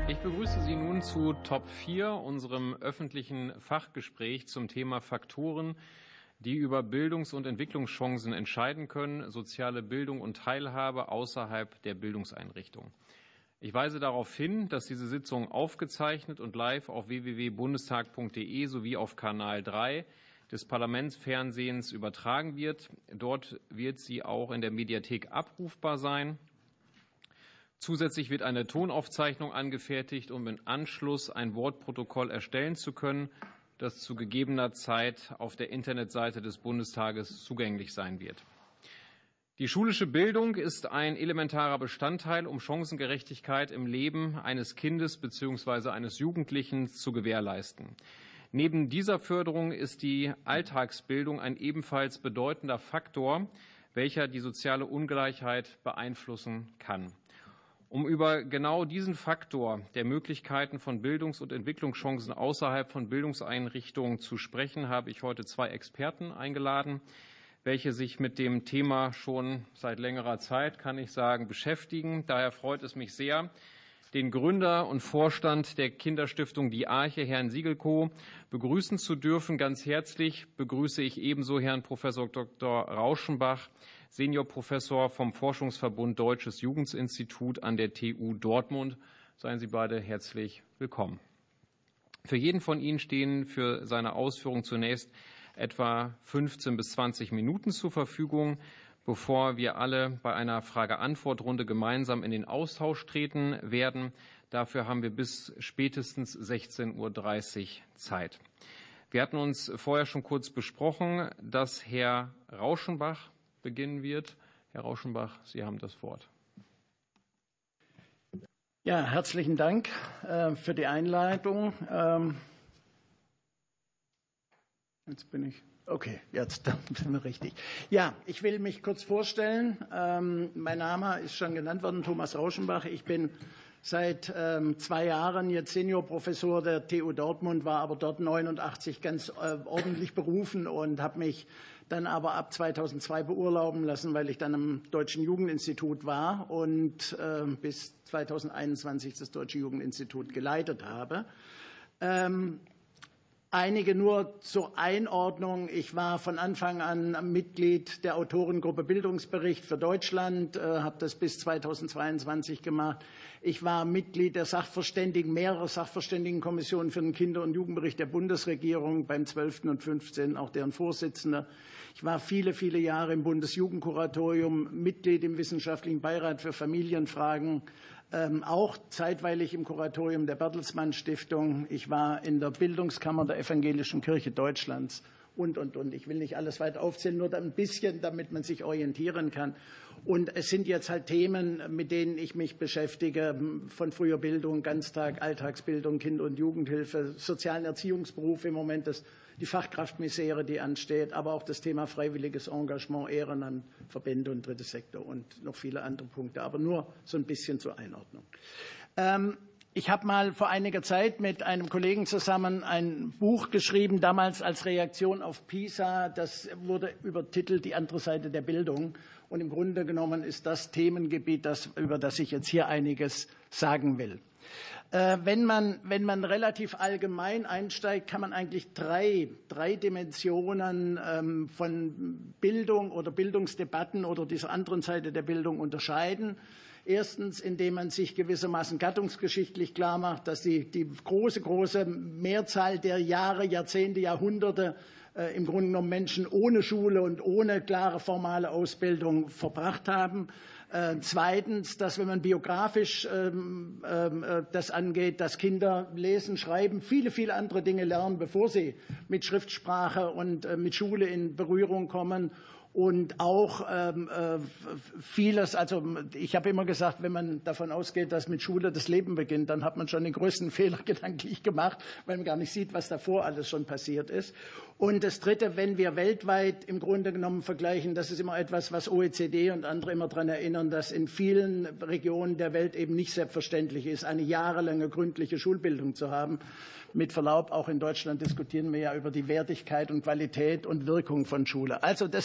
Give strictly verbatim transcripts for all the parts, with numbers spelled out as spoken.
Ich begrüße Sie nun zu Top vier, unserem öffentlichen Fachgespräch zum Thema Faktoren, die über Bildungs- und Entwicklungschancen entscheiden können, soziale Bildung und Teilhabe außerhalb der Bildungseinrichtung. Ich weise darauf hin, dass diese Sitzung aufgezeichnet und live auf w w w punkt bundestag punkt d e sowie auf Kanal drei des Parlamentsfernsehens übertragen wird. Dort wird sie auch in der Mediathek abrufbar sein. Zusätzlich wird eine Tonaufzeichnung angefertigt, um im Anschluss ein Wortprotokoll erstellen zu können, das zu gegebener Zeit auf der Internetseite des Bundestages zugänglich sein wird. Die schulische Bildung ist ein elementarer Bestandteil, um Chancengerechtigkeit im Leben eines Kindes bzw. eines Jugendlichen zu gewährleisten. Neben dieser Förderung ist die Alltagsbildung ein ebenfalls bedeutender Faktor, welcher die soziale Ungleichheit beeinflussen kann. Um über genau diesen Faktor der Möglichkeiten von Bildungs- und Entwicklungschancen außerhalb von Bildungseinrichtungen zu sprechen, habe ich heute zwei Experten eingeladen, welche sich mit dem Thema schon seit längerer Zeit, kann ich sagen, beschäftigen. Daher freut es mich sehr, den Gründer und Vorstand der Kinderstiftung Die Arche, Herrn Siegelko, begrüßen zu dürfen. Ganz herzlich begrüße ich ebenso Herrn Professor Doktor Rauschenbach, Seniorprofessor vom Forschungsverbund Deutsches Jugendinstitut an der T U Dortmund. Seien Sie beide herzlich willkommen. Für jeden von Ihnen stehen für seine Ausführungen zunächst etwa fünfzehn bis zwanzig Minuten zur Verfügung, bevor wir alle bei einer Frage-Antwort-Runde gemeinsam in den Austausch treten werden. Dafür haben wir bis spätestens sechzehn Uhr dreißig Zeit. Wir hatten uns vorher schon kurz besprochen, dass Herr Rauschenbach beginnen wird. Herr Rauschenbach, Sie haben das Wort. Ja, herzlichen Dank äh, für die Einleitung. Ähm, jetzt bin ich. Okay, jetzt sind wir richtig. Ja, ich will mich kurz vorstellen. Ähm, mein Name ist schon genannt worden, Thomas Rauschenbach. Ich bin seit ähm, zwei Jahren jetzt Seniorprofessor der T U Dortmund, war aber dort neunundachtzig ganz äh, ordentlich berufen und habe mich dann aber ab zweitausendzwei beurlauben lassen, weil ich dann am Deutschen Jugendinstitut war und äh, bis zweitausendeinundzwanzig das Deutsche Jugendinstitut geleitet habe. Ähm, Einige nur zur Einordnung. Ich war von Anfang an Mitglied der Autorengruppe Bildungsbericht für Deutschland, äh, habe das bis zweitausendzweiundzwanzig gemacht. Ich war Mitglied der Sachverständigen, mehrerer Sachverständigenkommissionen für den Kinder- und Jugendbericht der Bundesregierung, beim zwölften und fünfzehnten auch deren Vorsitzender. Ich war viele, viele Jahre im Bundesjugendkuratorium, Mitglied im Wissenschaftlichen Beirat für Familienfragen, Ähm, auch zeitweilig im Kuratorium der Bertelsmann Stiftung. Ich war in der Bildungskammer der Evangelischen Kirche Deutschlands und, und, und. Ich will nicht alles weiter aufzählen, nur ein bisschen, damit man sich orientieren kann. Und es sind jetzt halt Themen, mit denen ich mich beschäftige, von früher Bildung, Ganztag, Alltagsbildung, Kinder- und Jugendhilfe, sozialen Erziehungsberuf im Moment, das, die Fachkraftmisere, die ansteht, aber auch das Thema freiwilliges Engagement, Ehrenamt, Verbände und dritter Sektor und noch viele andere Punkte, aber nur so ein bisschen zur Einordnung. Ähm, Ich habe mal vor einiger Zeit mit einem Kollegen zusammen ein Buch geschrieben, damals als Reaktion auf PISA. Das wurde übertitelt Die andere Seite der Bildung. Und im Grunde genommen ist das Themengebiet, das, über das ich jetzt hier einiges sagen will. Äh, wenn man, wenn man relativ allgemein einsteigt, kann man eigentlich drei, drei Dimensionen ähm, von Bildung oder Bildungsdebatten oder dieser anderen Seite der Bildung unterscheiden. Erstens, indem man sich gewissermaßen gattungsgeschichtlich klar macht, dass die, die große, große Mehrzahl der Jahre, Jahrzehnte, Jahrhunderte äh, im Grunde genommen Menschen ohne Schule und ohne klare formale Ausbildung verbracht haben. Äh, zweitens, dass, wenn man biografisch ähm, äh, das angeht, dass Kinder lesen, schreiben, viele, viele andere Dinge lernen, bevor sie mit Schriftsprache und äh, mit Schule in Berührung kommen. Und auch ähm, äh, vieles, also ich habe immer gesagt, wenn man davon ausgeht, dass mit Schule das Leben beginnt, dann hat man schon den größten Fehler gedanklich gemacht, weil man gar nicht sieht, was davor alles schon passiert ist. Und das Dritte, wenn wir weltweit im Grunde genommen vergleichen, das ist immer etwas, was O E C D und andere immer daran erinnern, dass in vielen Regionen der Welt eben nicht selbstverständlich ist, eine jahrelange gründliche Schulbildung zu haben. Mit Verlaub, auch in Deutschland diskutieren wir ja über die Wertigkeit und Qualität und Wirkung von Schule. Also das zeigt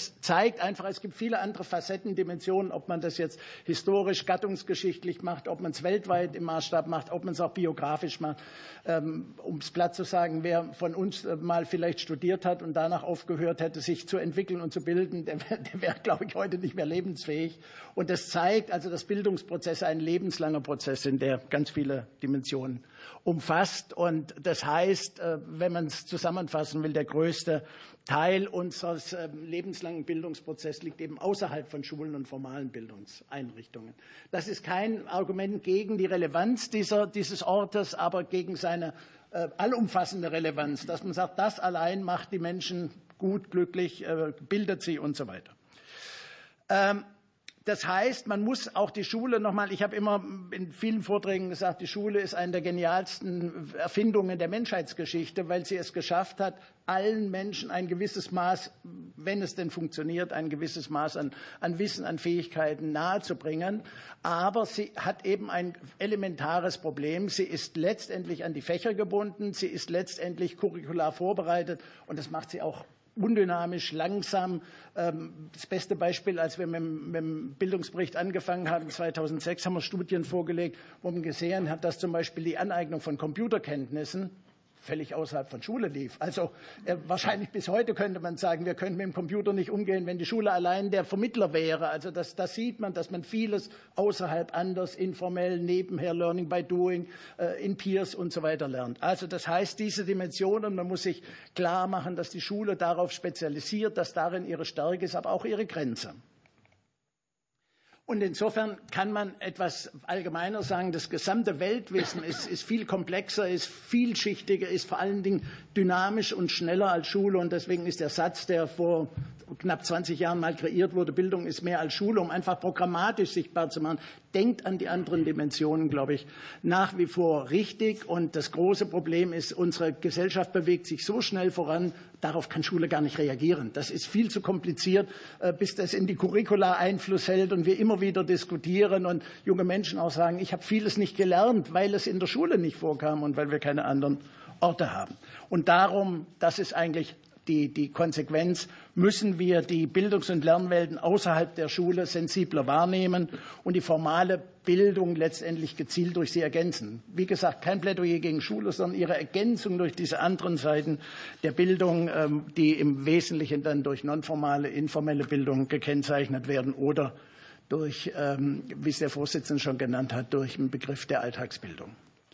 zeigt einfach, es gibt viele andere Facetten, Dimensionen, ob man das jetzt historisch, gattungsgeschichtlich macht, ob man es weltweit im Maßstab macht, ob man es auch biografisch macht. Ähm, um es platt zu sagen, wer von uns mal vielleicht studiert hat und danach aufgehört hätte, sich zu entwickeln und zu bilden, der, der wäre, glaube ich, heute nicht mehr lebensfähig. Und das zeigt also, dass Bildungsprozesse ein lebenslanger Prozess sind, der ganz viele Dimensionen umfasst. Und das heißt, wenn man es zusammenfassen will, der größte Teil unseres lebenslangen Bildungsprozesses liegt eben außerhalb von Schulen und formalen Bildungseinrichtungen. Das ist kein Argument gegen die Relevanz dieser, dieses Ortes, aber gegen seine äh, allumfassende Relevanz, dass man sagt, das allein macht die Menschen gut, glücklich, äh, bildet sie und so weiter. Ähm, Das heißt, man muss auch die Schule nochmal, ich habe immer in vielen Vorträgen gesagt, die Schule ist eine der genialsten Erfindungen der Menschheitsgeschichte, weil sie es geschafft hat, allen Menschen ein gewisses Maß, wenn es denn funktioniert, ein gewisses Maß an, an Wissen, an Fähigkeiten nahezubringen. Aber sie hat eben ein elementares Problem. Sie ist letztendlich an die Fächer gebunden, sie ist letztendlich curricular vorbereitet und das macht sie auch undynamisch, langsam. Das beste Beispiel, als wir mit dem Bildungsbericht angefangen haben, zweitausendsechs, haben wir Studien vorgelegt, wo man gesehen hat, dass zum Beispiel die Aneignung von Computerkenntnissen völlig außerhalb von Schule lief. Also äh, wahrscheinlich bis heute könnte man sagen, wir könnten mit dem Computer nicht umgehen, wenn die Schule allein der Vermittler wäre. Also das, das sieht man, dass man vieles außerhalb anders, informell, nebenher, Learning by Doing, äh, in Peers und so weiter lernt. Also das heißt, diese Dimensionen, man muss sich klar machen, dass die Schule darauf spezialisiert, dass darin ihre Stärke ist, aber auch ihre Grenze. Und insofern kann man etwas allgemeiner sagen, das gesamte Weltwissen ist, ist viel komplexer, ist vielschichtiger, ist vor allen Dingen dynamisch und schneller als Schule. Und deswegen ist der Satz, der vor knapp zwanzig Jahren mal kreiert wurde, Bildung ist mehr als Schule, um einfach programmatisch sichtbar zu machen, denkt an die anderen Dimensionen, glaube ich, nach wie vor richtig. Und das große Problem ist, unsere Gesellschaft bewegt sich so schnell voran, darauf kann Schule gar nicht reagieren. Das ist viel zu kompliziert, bis das in die Curricula Einfluss hält und wir immer wieder diskutieren und junge Menschen auch sagen, ich habe vieles nicht gelernt, weil es in der Schule nicht vorkam und weil wir keine anderen Orte haben. Und darum, das ist eigentlich die, die Konsequenz, müssen wir die Bildungs- und Lernwelten außerhalb der Schule sensibler wahrnehmen und die formale Bildung letztendlich gezielt durch sie ergänzen. Wie gesagt, kein Plädoyer gegen Schule, sondern ihre Ergänzung durch diese anderen Seiten der Bildung, die im Wesentlichen dann durch nonformale, informelle Bildung gekennzeichnet werden oder durch, wie es der Vorsitzende schon genannt hat, durch den Begriff der Alltagsbildung.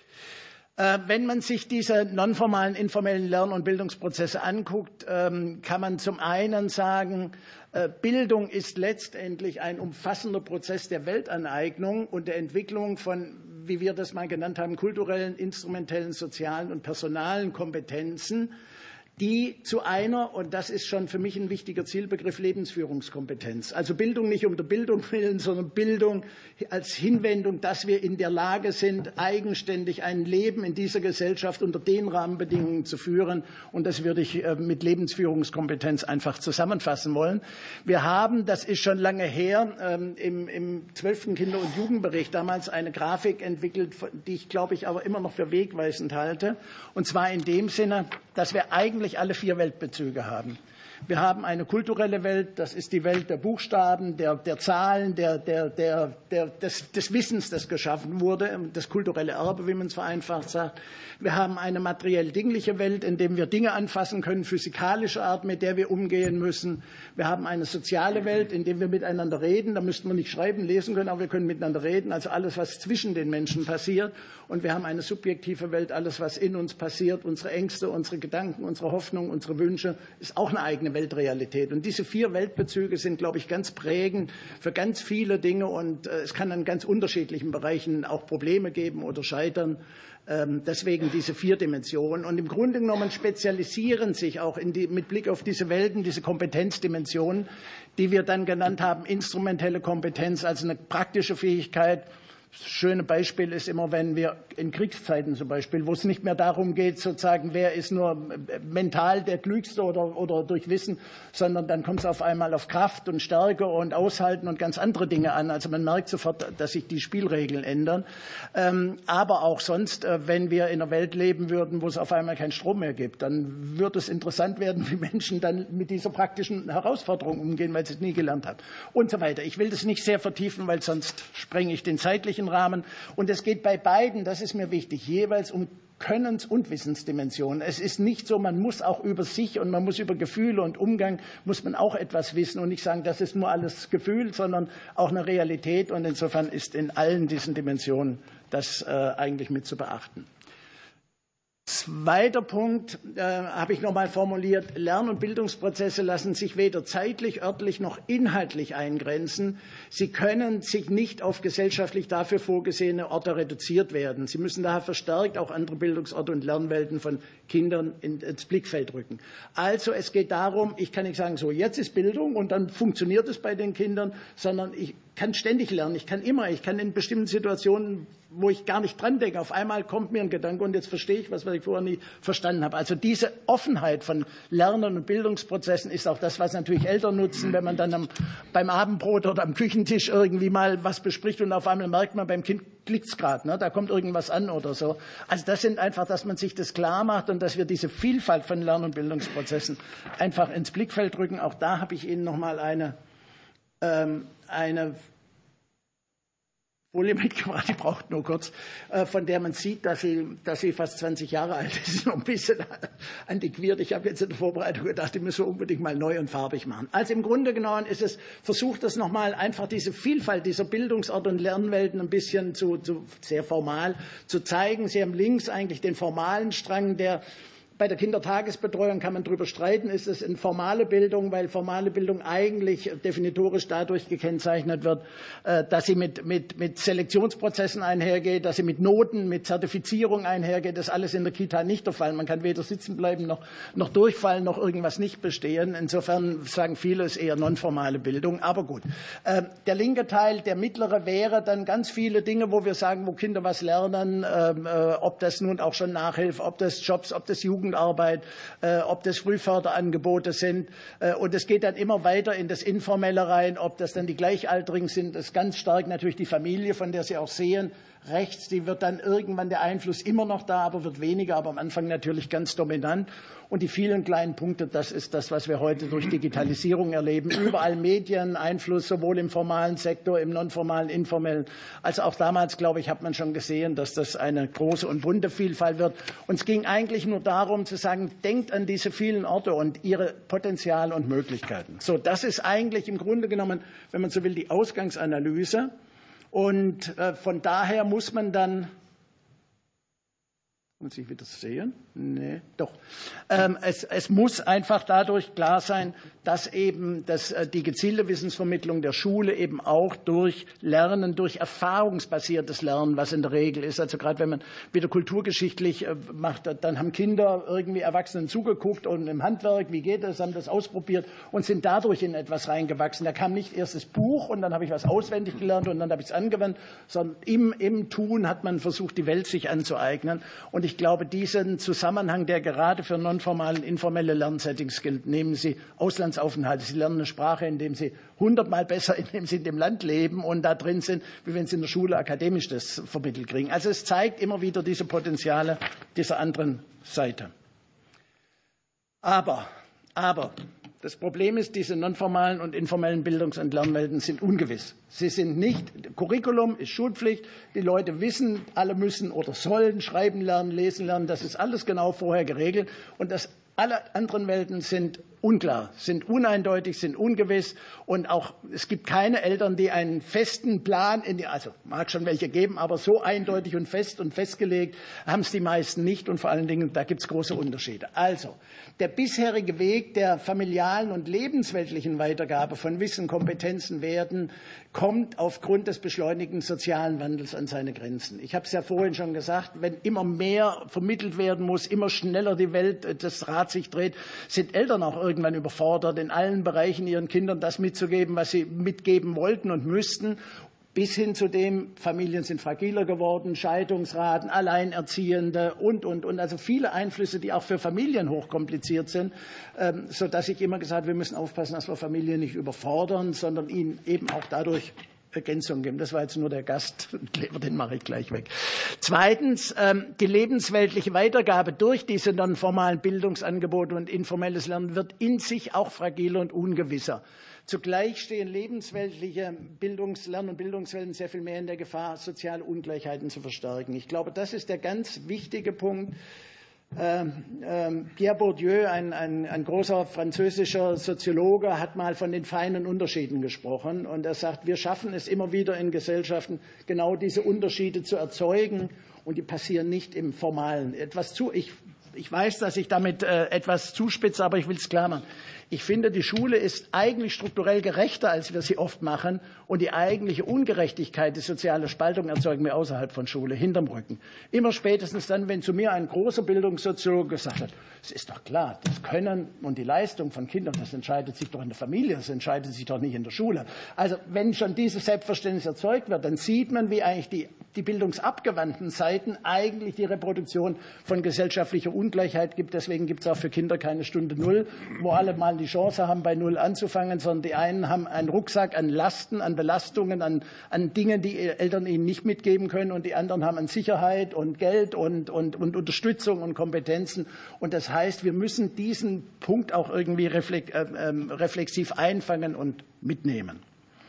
Wenn man sich diese nonformalen, informellen Lern- und Bildungsprozesse anguckt, kann man zum einen sagen, Bildung ist letztendlich ein umfassender Prozess der Weltaneignung und der Entwicklung von, wie wir das mal genannt haben, kulturellen, instrumentellen, sozialen und personalen Kompetenzen, die zu einer, und das ist schon für mich ein wichtiger Zielbegriff, Lebensführungskompetenz. Also Bildung nicht um der Bildung willen, sondern Bildung als Hinwendung, dass wir in der Lage sind, eigenständig ein Leben in dieser Gesellschaft unter den Rahmenbedingungen zu führen. Und das würde ich mit Lebensführungskompetenz einfach zusammenfassen wollen. Wir haben, das ist schon lange her, im, im zwölften Kinder- und Jugendbericht damals eine Grafik entwickelt, die ich, glaube ich, aber immer noch für wegweisend halte. Und zwar in dem Sinne, dass wir eigentlich alle vier Weltbezüge haben. Wir haben eine kulturelle Welt, das ist die Welt der Buchstaben, der, der Zahlen, der, der, der, der, des, des Wissens, das geschaffen wurde, das kulturelle Erbe, wie man es vereinfacht sagt. Wir haben eine materiell-dingliche Welt, in der wir Dinge anfassen können, physikalische Art, mit der wir umgehen müssen. Wir haben eine soziale Welt, in der wir miteinander reden. Da müssten wir nicht schreiben, lesen können, aber wir können miteinander reden, also alles, was zwischen den Menschen passiert. Und wir haben eine subjektive Welt, alles, was in uns passiert, unsere Ängste, unsere Gedanken, unsere Hoffnungen, unsere Wünsche, ist auch eine eigene Weltrealität. Und diese vier Weltbezüge sind, glaube ich, ganz prägend für ganz viele Dinge. Und äh, es kann an ganz unterschiedlichen Bereichen auch Probleme geben oder scheitern. Ähm, deswegen diese vier Dimensionen. Und im Grunde genommen spezialisieren sich auch in die, mit Blick auf diese Welten, diese Kompetenzdimensionen, die wir dann genannt haben, instrumentelle Kompetenz, also eine praktische Fähigkeit, Das schöne Beispiel ist immer, wenn wir in Kriegszeiten zum Beispiel, wo es nicht mehr darum geht, sozusagen, wer ist nur mental der Klügste oder, oder durch Wissen, sondern dann kommt es auf einmal auf Kraft und Stärke und Aushalten und ganz andere Dinge an. Also man merkt sofort, dass sich die Spielregeln ändern. Ähm, aber auch sonst, äh, wenn wir in einer Welt leben würden, wo es auf einmal keinen Strom mehr gibt, dann würde es interessant werden, wie Menschen dann mit dieser praktischen Herausforderung umgehen, weil sie es nie gelernt haben und so weiter. Ich will das nicht sehr vertiefen, weil sonst sprenge ich den zeitlichen Rahmen. Und es geht bei beiden, das ist mir wichtig, jeweils um Könnens- und Wissensdimensionen. Es ist nicht so, man muss auch über sich und man muss über Gefühle und Umgang, muss man auch etwas wissen und nicht sagen, das ist nur alles Gefühl, sondern auch eine Realität. Und insofern ist in allen diesen Dimensionen das äh, eigentlich mit zu beachten. Zweiter Punkt äh, habe ich noch mal formuliert. Lern- und Bildungsprozesse lassen sich weder zeitlich, örtlich noch inhaltlich eingrenzen. Sie können sich nicht auf gesellschaftlich dafür vorgesehene Orte reduziert werden. Sie müssen daher verstärkt auch andere Bildungsorte und Lernwelten von Kindern ins Blickfeld rücken. Also es geht darum, ich kann nicht sagen, so jetzt ist Bildung und dann funktioniert es bei den Kindern, sondern ich kann ständig lernen. Ich kann immer, ich kann in bestimmten Situationen, wo ich gar nicht dran denke, auf einmal kommt mir ein Gedanke und jetzt verstehe ich was, was ich vorher nie verstanden habe. Also diese Offenheit von Lernen und Bildungsprozessen ist auch das, was natürlich Eltern nutzen, wenn man dann am, beim Abendbrot oder am Küchentisch irgendwie mal was bespricht und auf einmal merkt man, beim Kind klickt's gerade, ne? Da kommt irgendwas an oder so. Also das sind einfach, dass man sich das klar macht und dass wir diese Vielfalt von Lern- und Bildungsprozessen einfach ins Blickfeld rücken. Auch da habe ich Ihnen noch mal eine ähm, eine Folie mitgebracht, die braucht nur kurz, äh, von der man sieht, dass sie, dass sie fast zwanzig Jahre alt ist. Das ist noch ein bisschen antiquiert. Ich habe jetzt in der Vorbereitung gedacht, die müssen wir unbedingt mal neu und farbig machen. Also im Grunde genommen ist es, versucht das nochmal einfach diese Vielfalt dieser Bildungsorte und Lernwelten ein bisschen zu, zu, sehr formal zu zeigen. Sie haben links eigentlich den formalen Strang, der bei der Kindertagesbetreuung kann man darüber streiten, ist es eine formale Bildung, weil formale Bildung eigentlich definitorisch dadurch gekennzeichnet wird, dass sie mit, mit, mit Selektionsprozessen einhergeht, dass sie mit Noten, mit Zertifizierung einhergeht. Das ist alles in der Kita nicht der Fall. Man kann weder sitzen bleiben, noch, noch durchfallen, noch irgendwas nicht bestehen. Insofern sagen viele, es ist eher nonformale Bildung. Aber gut. Der linke Teil, der mittlere, wäre dann ganz viele Dinge, wo wir sagen, wo Kinder was lernen, ob das nun auch schon Nachhilfe, ob das Jobs, ob das Jugend Arbeit, äh, ob das Frühförderangebote sind. Äh, und es geht dann immer weiter in das Informelle rein, ob das dann die Gleichaltrigen sind. Das ist ganz stark natürlich die Familie, von der Sie auch sehen. Rechts, die wird dann irgendwann der Einfluss immer noch da, aber wird weniger, aber am Anfang natürlich ganz dominant. Und die vielen kleinen Punkte, das ist das, was wir heute durch Digitalisierung erleben. Überall Medien, Einfluss sowohl im formalen Sektor, im nonformalen, informellen. Also auch damals, glaube ich, hat man schon gesehen, dass das eine große und bunte Vielfalt wird. Und es ging eigentlich nur darum zu sagen, denkt an diese vielen Orte und ihre Potenziale und Möglichkeiten. So, das ist eigentlich im Grunde genommen, wenn man so will, die Ausgangsanalyse. Und äh, von daher muss man dann, muss ich wieder sehen? Nee, doch. Ähm, es, es muss einfach dadurch klar sein, dass eben das, äh, die gezielte Wissensvermittlung der Schule eben auch durch Lernen, durch erfahrungsbasiertes Lernen, was in der Regel ist. Also gerade wenn man wieder kulturgeschichtlich äh, macht, dann haben Kinder irgendwie Erwachsenen zugeguckt und im Handwerk, wie geht das, haben das ausprobiert und sind dadurch in etwas reingewachsen. Da kam nicht erst das Buch und dann habe ich was auswendig gelernt und dann habe ich es angewendet, sondern im, im Tun hat man versucht, die Welt sich anzueignen. Und ich glaube, diesen Zusammenhang, der gerade für nonformale und informelle Lernsettings gilt, nehmen Sie Auslandsaufenthalte. Sie lernen eine Sprache, indem Sie hundertmal besser, indem Sie in dem Land leben und da drin sind, wie wenn Sie in der Schule akademisch das vermittelt kriegen. Also es zeigt immer wieder diese Potenziale dieser anderen Seite. Aber, aber, das Problem ist, diese nonformalen und informellen Bildungs- und Lernwelten sind ungewiss. Sie sind nicht, Curriculum ist Schulpflicht, die Leute wissen, alle müssen oder sollen schreiben lernen, lesen lernen, das ist alles genau vorher geregelt und das alle anderen Welten sind unklar, sind uneindeutig, sind ungewiss und auch es gibt keine Eltern, die einen festen Plan, in die, also mag schon welche geben, aber so eindeutig und fest und festgelegt haben es die meisten nicht und vor allen Dingen, da gibt es große Unterschiede. Also, der bisherige Weg der familialen und lebensweltlichen Weitergabe von Wissen, Kompetenzen, Werten kommt aufgrund des beschleunigten sozialen Wandels an seine Grenzen. Ich habe es ja vorhin schon gesagt, wenn immer mehr vermittelt werden muss, immer schneller die Welt, das Rad sich dreht, sind Eltern auch irgendwann überfordert, in allen Bereichen ihren Kindern das mitzugeben, was sie mitgeben wollten und müssten. bis hin zu dem, Familien sind fragiler geworden, Scheidungsraten, Alleinerziehende und, und, und. Also viele Einflüsse, die auch für Familien hochkompliziert sind, sodass ich immer gesagt habe, wir müssen aufpassen, dass wir Familien nicht überfordern, sondern ihnen eben auch dadurch Ergänzung geben. Das war jetzt nur der Gast, den mache ich gleich weg. Zweitens, die lebensweltliche Weitergabe durch diese nonformalen Bildungsangebote und informelles Lernen wird in sich auch fragiler und ungewisser. Zugleich stehen lebensweltliche Bildungs-, Lern- und Bildungswelten sehr viel mehr in der Gefahr, soziale Ungleichheiten zu verstärken. Ich glaube, das ist der ganz wichtige Punkt. Pierre Bourdieu, ein, ein, ein großer französischer Soziologe, hat mal von den feinen Unterschieden gesprochen. Und er sagt, wir schaffen es immer wieder in Gesellschaften, genau diese Unterschiede zu erzeugen. Und die passieren nicht im Formalen. Etwas zu, ich, ich weiß, dass ich damit äh, etwas zuspitze, aber ich will es klar machen. Ich finde, die Schule ist eigentlich strukturell gerechter, als wir sie oft machen. Und die eigentliche Ungerechtigkeit, die soziale Spaltung erzeugen wir außerhalb von Schule, hinterm Rücken. Immer spätestens dann, wenn zu mir ein großer Bildungssoziologe gesagt hat, es ist doch klar, das Können und die Leistung von Kindern, das entscheidet sich doch in der Familie, das entscheidet sich doch nicht in der Schule. Also wenn schon dieses Selbstverständnis erzeugt wird, dann sieht man, wie eigentlich die, die bildungsabgewandten Seiten eigentlich die Reproduktion von gesellschaftlicher Ungleichheit gibt. Deswegen gibt es auch für Kinder keine Stunde Null, wo alle mal die Chance haben, bei Null anzufangen, sondern die einen haben einen Rucksack an Lasten, an Belastungen, an, an Dingen, die Eltern ihnen nicht mitgeben können, und die anderen haben an Sicherheit und Geld und, und, und Unterstützung und Kompetenzen. Und das heißt, wir müssen diesen Punkt auch irgendwie reflexiv einfangen und mitnehmen.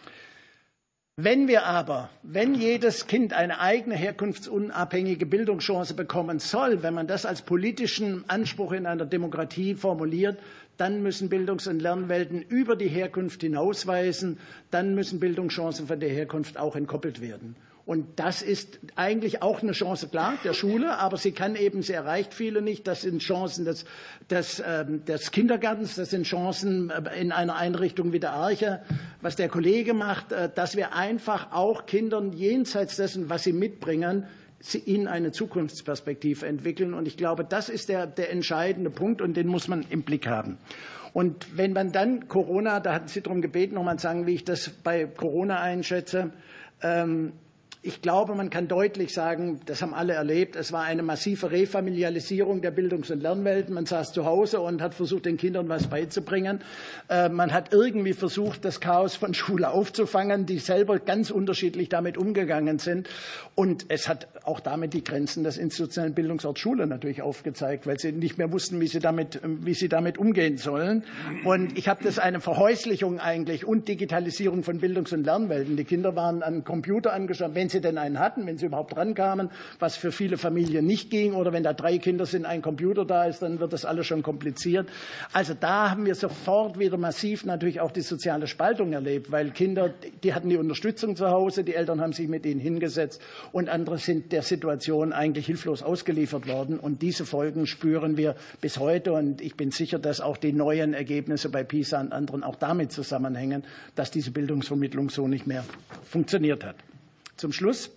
Wenn wir aber, wenn jedes Kind eine eigene herkunftsunabhängige Bildungschance bekommen soll, wenn man das als politischen Anspruch in einer Demokratie formuliert, dann müssen Bildungs- und Lernwelten über die Herkunft hinausweisen, dann müssen Bildungschancen von der Herkunft auch entkoppelt werden. Und das ist eigentlich auch eine Chance, klar, der Schule, aber sie kann eben, sie erreicht viele nicht. Das sind Chancen des, des, des Kindergartens, das sind Chancen in einer Einrichtung wie der Arche, was der Kollege macht, dass wir einfach auch Kindern jenseits dessen, was sie mitbringen, ihnen eine Zukunftsperspektive entwickeln. Und ich glaube, das ist der, der entscheidende Punkt, und den muss man im Blick haben. Und wenn man dann Corona, da hatten Sie darum gebeten, nochmal sagen, wie ich das bei Corona einschätze, ähm, ich glaube, man kann deutlich sagen, das haben alle erlebt, es war eine massive Refamilialisierung der Bildungs- und Lernwelten. Man saß zu Hause und hat versucht, den Kindern was beizubringen. Man hat irgendwie versucht, das Chaos von Schule aufzufangen, die selber ganz unterschiedlich damit umgegangen sind. Und es hat auch damit die Grenzen des institutionellen Bildungsorts Schule natürlich aufgezeigt, weil sie nicht mehr wussten, wie sie damit, wie sie damit umgehen sollen. Und ich habe das eine Verhäuslichung eigentlich und Digitalisierung von Bildungs- und Lernwelten. Die Kinder waren an den Computer angeschaut, wenn sie denn einen hatten, wenn sie überhaupt rankamen, was für viele Familien nicht ging, oder wenn da drei Kinder sind, ein Computer da ist, dann wird das alles schon kompliziert. Also da haben wir sofort wieder massiv natürlich auch die soziale Spaltung erlebt, weil Kinder, die hatten die Unterstützung zu Hause, die Eltern haben sich mit ihnen hingesetzt, und andere sind der Situation eigentlich hilflos ausgeliefert worden. Und diese Folgen spüren wir bis heute, und ich bin sicher, dass auch die neuen Ergebnisse bei PISA und anderen auch damit zusammenhängen, dass diese Bildungsvermittlung so nicht mehr funktioniert hat. Zum Schluss.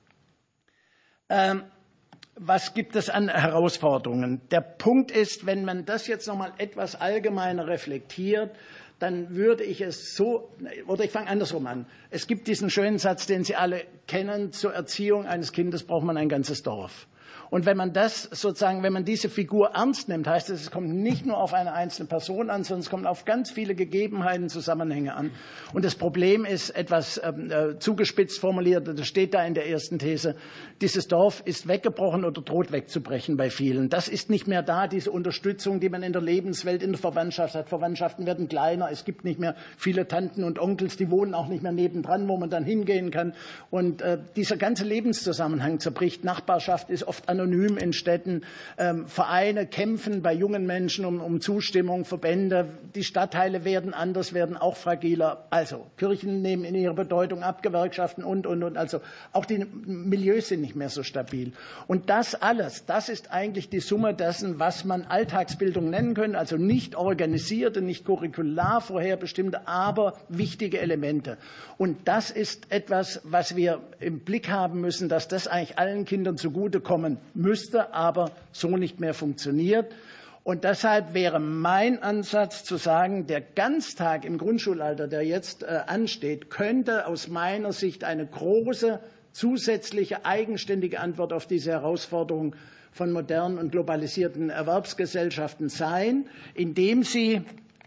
Ähm, was gibt es an Herausforderungen? Der Punkt ist, wenn man das jetzt noch mal etwas allgemeiner reflektiert, dann würde ich es so, oder ich fange andersrum an. Es gibt diesen schönen Satz, den Sie alle kennen: Zur Erziehung eines Kindes braucht man ein ganzes Dorf. Und wenn man das sozusagen, wenn man diese Figur ernst nimmt, heißt es, es kommt nicht nur auf eine einzelne Person an, sondern es kommt auf ganz viele Gegebenheiten, Zusammenhänge an. Und das Problem ist etwas äh, zugespitzt formuliert, das steht da in der ersten These: Dieses Dorf ist weggebrochen oder droht wegzubrechen bei vielen. Das ist nicht mehr da, diese Unterstützung, die man in der Lebenswelt, in der Verwandtschaft hat. Verwandtschaften werden kleiner, es gibt nicht mehr viele Tanten und Onkels, die wohnen auch nicht mehr nebendran, wo man dann hingehen kann. Und äh, dieser ganze Lebenszusammenhang zerbricht. Nachbarschaft ist oft anonym in Städten. Ähm, Vereine kämpfen bei jungen Menschen um, um Zustimmung, Verbände. Die Stadtteile werden anders, werden auch fragiler. Also Kirchen nehmen in ihrer Bedeutung ab, Gewerkschaften und, und, und. Also auch die Milieus sind nicht mehr so stabil. Und das alles, das ist eigentlich die Summe dessen, was man Alltagsbildung nennen könnte. Also nicht organisierte, nicht curricular vorherbestimmte, aber wichtige Elemente. Und das ist etwas, was wir im Blick haben müssen, dass das eigentlich allen Kindern zugutekommen müsste, aber so nicht mehr funktioniert. Und deshalb wäre mein Ansatz zu sagen, der Ganztag im Grundschulalter, der jetzt äh, ansteht, könnte aus meiner Sicht eine große zusätzliche eigenständige Antwort auf diese Herausforderung von modernen und globalisierten Erwerbsgesellschaften sein, indem sie,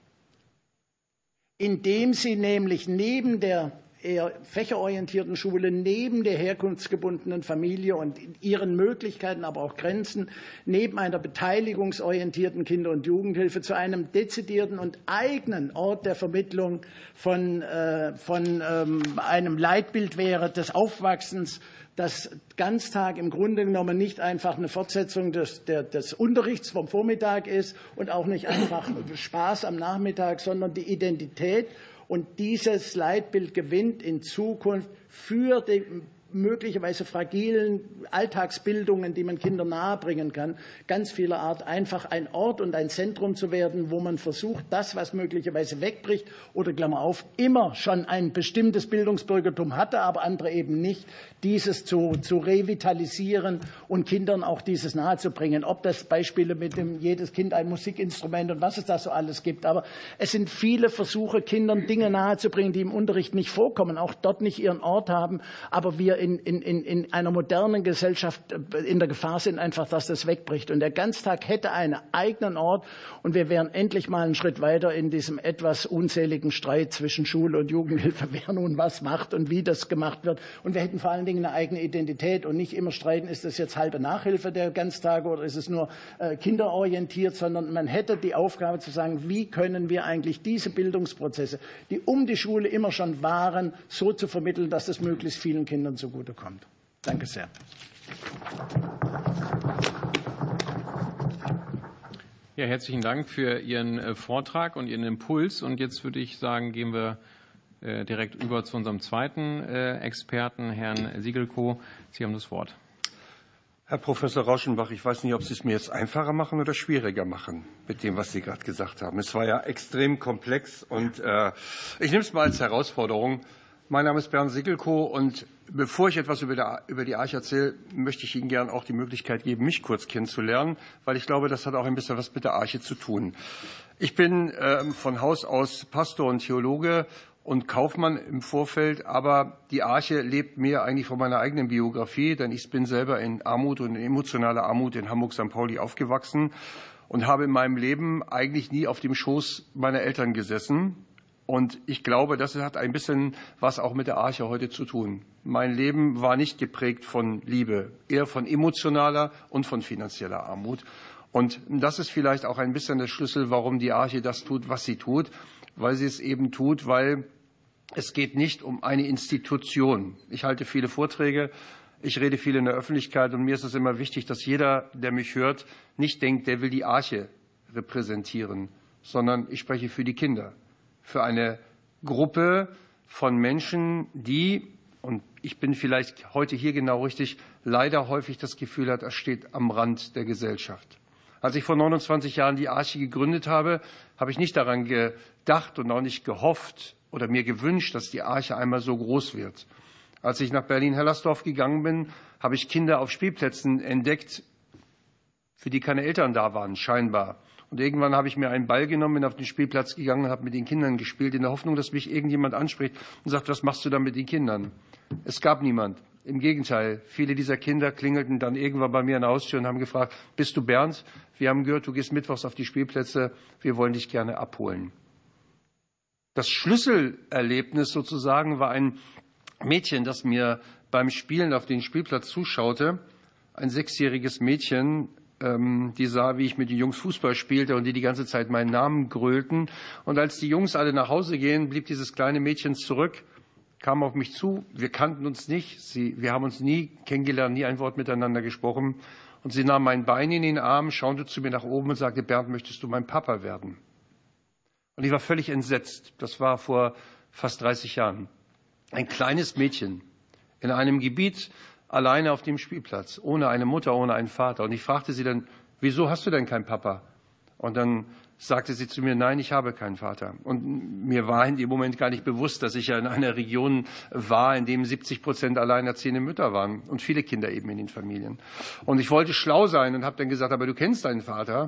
indem sie nämlich neben der eher fächerorientierten Schule, neben der herkunftsgebundenen Familie und ihren Möglichkeiten, aber auch Grenzen, neben einer beteiligungsorientierten Kinder- und Jugendhilfe zu einem dezidierten und eigenen Ort der Vermittlung von, äh, von ähm, einem Leitbild wäre des Aufwachsens, dass Ganztag im Grunde genommen nicht einfach eine Fortsetzung des, der, des Unterrichts vom Vormittag ist und auch nicht einfach Spaß am Nachmittag, sondern die Identität. Und dieses Leitbild gewinnt in Zukunft für die möglicherweise fragilen Alltagsbildungen, die man Kindern nahebringen kann, ganz vieler Art einfach ein Ort und ein Zentrum zu werden, wo man versucht, das, was möglicherweise wegbricht oder, Klammer auf, immer schon ein bestimmtes Bildungsbürgertum hatte, aber andere eben nicht, dieses zu, zu revitalisieren und Kindern auch dieses nahezubringen. Ob das Beispiele mit dem jedes Kind ein Musikinstrument und was es da so alles gibt. Aber es sind viele Versuche, Kindern Dinge nahezubringen, die im Unterricht nicht vorkommen, auch dort nicht ihren Ort haben, aber wir In, in, in einer modernen Gesellschaft in der Gefahr sind, einfach, dass das wegbricht. Und der Ganztag hätte einen eigenen Ort und wir wären endlich mal einen Schritt weiter in diesem etwas unseligen Streit zwischen Schule und Jugendhilfe, wer nun was macht und wie das gemacht wird. Und wir hätten vor allen Dingen eine eigene Identität und nicht immer streiten, ist das jetzt halbe Nachhilfe der Ganztage oder ist es nur äh, kinderorientiert, sondern man hätte die Aufgabe zu sagen, wie können wir eigentlich diese Bildungsprozesse, die um die Schule immer schon waren, so zu vermitteln, dass es möglichst vielen Kindern zu zugutekommt. Danke sehr. Ja, herzlichen Dank für Ihren Vortrag und Ihren Impuls. Und jetzt würde ich sagen, gehen wir direkt über zu unserem zweiten Experten, Herrn Siegelko. Sie haben das Wort. Herr Professor Rauschenbach, ich weiß nicht, ob Sie es mir jetzt einfacher machen oder schwieriger machen mit dem, was Sie gerade gesagt haben. Es war ja extrem komplex und äh, ich nehme es mal als Herausforderung. Mein Name ist Bernd Siegelko und bevor ich etwas über, der, über die Arche erzähle, möchte ich Ihnen gerne auch die Möglichkeit geben, mich kurz kennenzulernen, weil ich glaube, das hat auch ein bisschen was mit der Arche zu tun. Ich bin äh, von Haus aus Pastor und Theologe und Kaufmann im Vorfeld, aber die Arche lebt mehr eigentlich von meiner eigenen Biografie, denn ich bin selber in Armut und in emotionaler Armut in Hamburg-Sankt Pauli aufgewachsen und habe in meinem Leben eigentlich nie auf dem Schoß meiner Eltern gesessen. Und ich glaube, das hat ein bisschen was auch mit der Arche heute zu tun. Mein Leben war nicht geprägt von Liebe, eher von emotionaler und von finanzieller Armut. Und das ist vielleicht auch ein bisschen der Schlüssel, warum die Arche das tut, was sie tut, weil sie es eben tut, weil es geht nicht um eine Institution. Ich halte viele Vorträge, ich rede viel in der Öffentlichkeit und mir ist es immer wichtig, dass jeder, der mich hört, nicht denkt, der will die Arche repräsentieren, sondern ich spreche für die Kinder. Für eine Gruppe von Menschen, die, und ich bin vielleicht heute hier genau richtig, leider häufig das Gefühl hat, er steht am Rand der Gesellschaft. Als ich vor neunundzwanzig Jahren die Arche gegründet habe, habe ich nicht daran gedacht und auch nicht gehofft oder mir gewünscht, dass die Arche einmal so groß wird. Als ich nach Berlin-Hellersdorf gegangen bin, habe ich Kinder auf Spielplätzen entdeckt, für die keine Eltern da waren, scheinbar. Und irgendwann habe ich mir einen Ball genommen, bin auf den Spielplatz gegangen und habe mit den Kindern gespielt, in der Hoffnung, dass mich irgendjemand anspricht und sagt, was machst du da mit den Kindern? Es gab niemand. Im Gegenteil, viele dieser Kinder klingelten dann irgendwann bei mir an der Haustür und haben gefragt, bist du Bernd? Wir haben gehört, du gehst mittwochs auf die Spielplätze, wir wollen dich gerne abholen. Das Schlüsselerlebnis sozusagen war ein Mädchen, das mir beim Spielen auf den Spielplatz zuschaute, ein sechsjähriges Mädchen, die sah, wie ich mit den Jungs Fußball spielte und die die ganze Zeit meinen Namen grölten. Und als die Jungs alle nach Hause gehen, blieb dieses kleine Mädchen zurück, kam auf mich zu. Wir kannten uns nicht. Sie, wir haben uns nie kennengelernt, nie ein Wort miteinander gesprochen. Und sie nahm mein Bein in den Arm, schaute zu mir nach oben und sagte, Bernd, möchtest du mein Papa werden? Und ich war völlig entsetzt. Das war vor fast dreißig Jahren. Ein kleines Mädchen in einem Gebiet, alleine auf dem Spielplatz, ohne eine Mutter, ohne einen Vater. Und ich fragte sie dann, wieso hast du denn keinen Papa? Und dann sagte sie zu mir, nein, ich habe keinen Vater. Und mir war in dem Moment gar nicht bewusst, dass ich ja in einer Region war, in dem siebzig Prozent alleinerziehende Mütter waren und viele Kinder eben in den Familien. Und ich wollte schlau sein und habe dann gesagt, aber du kennst deinen Vater.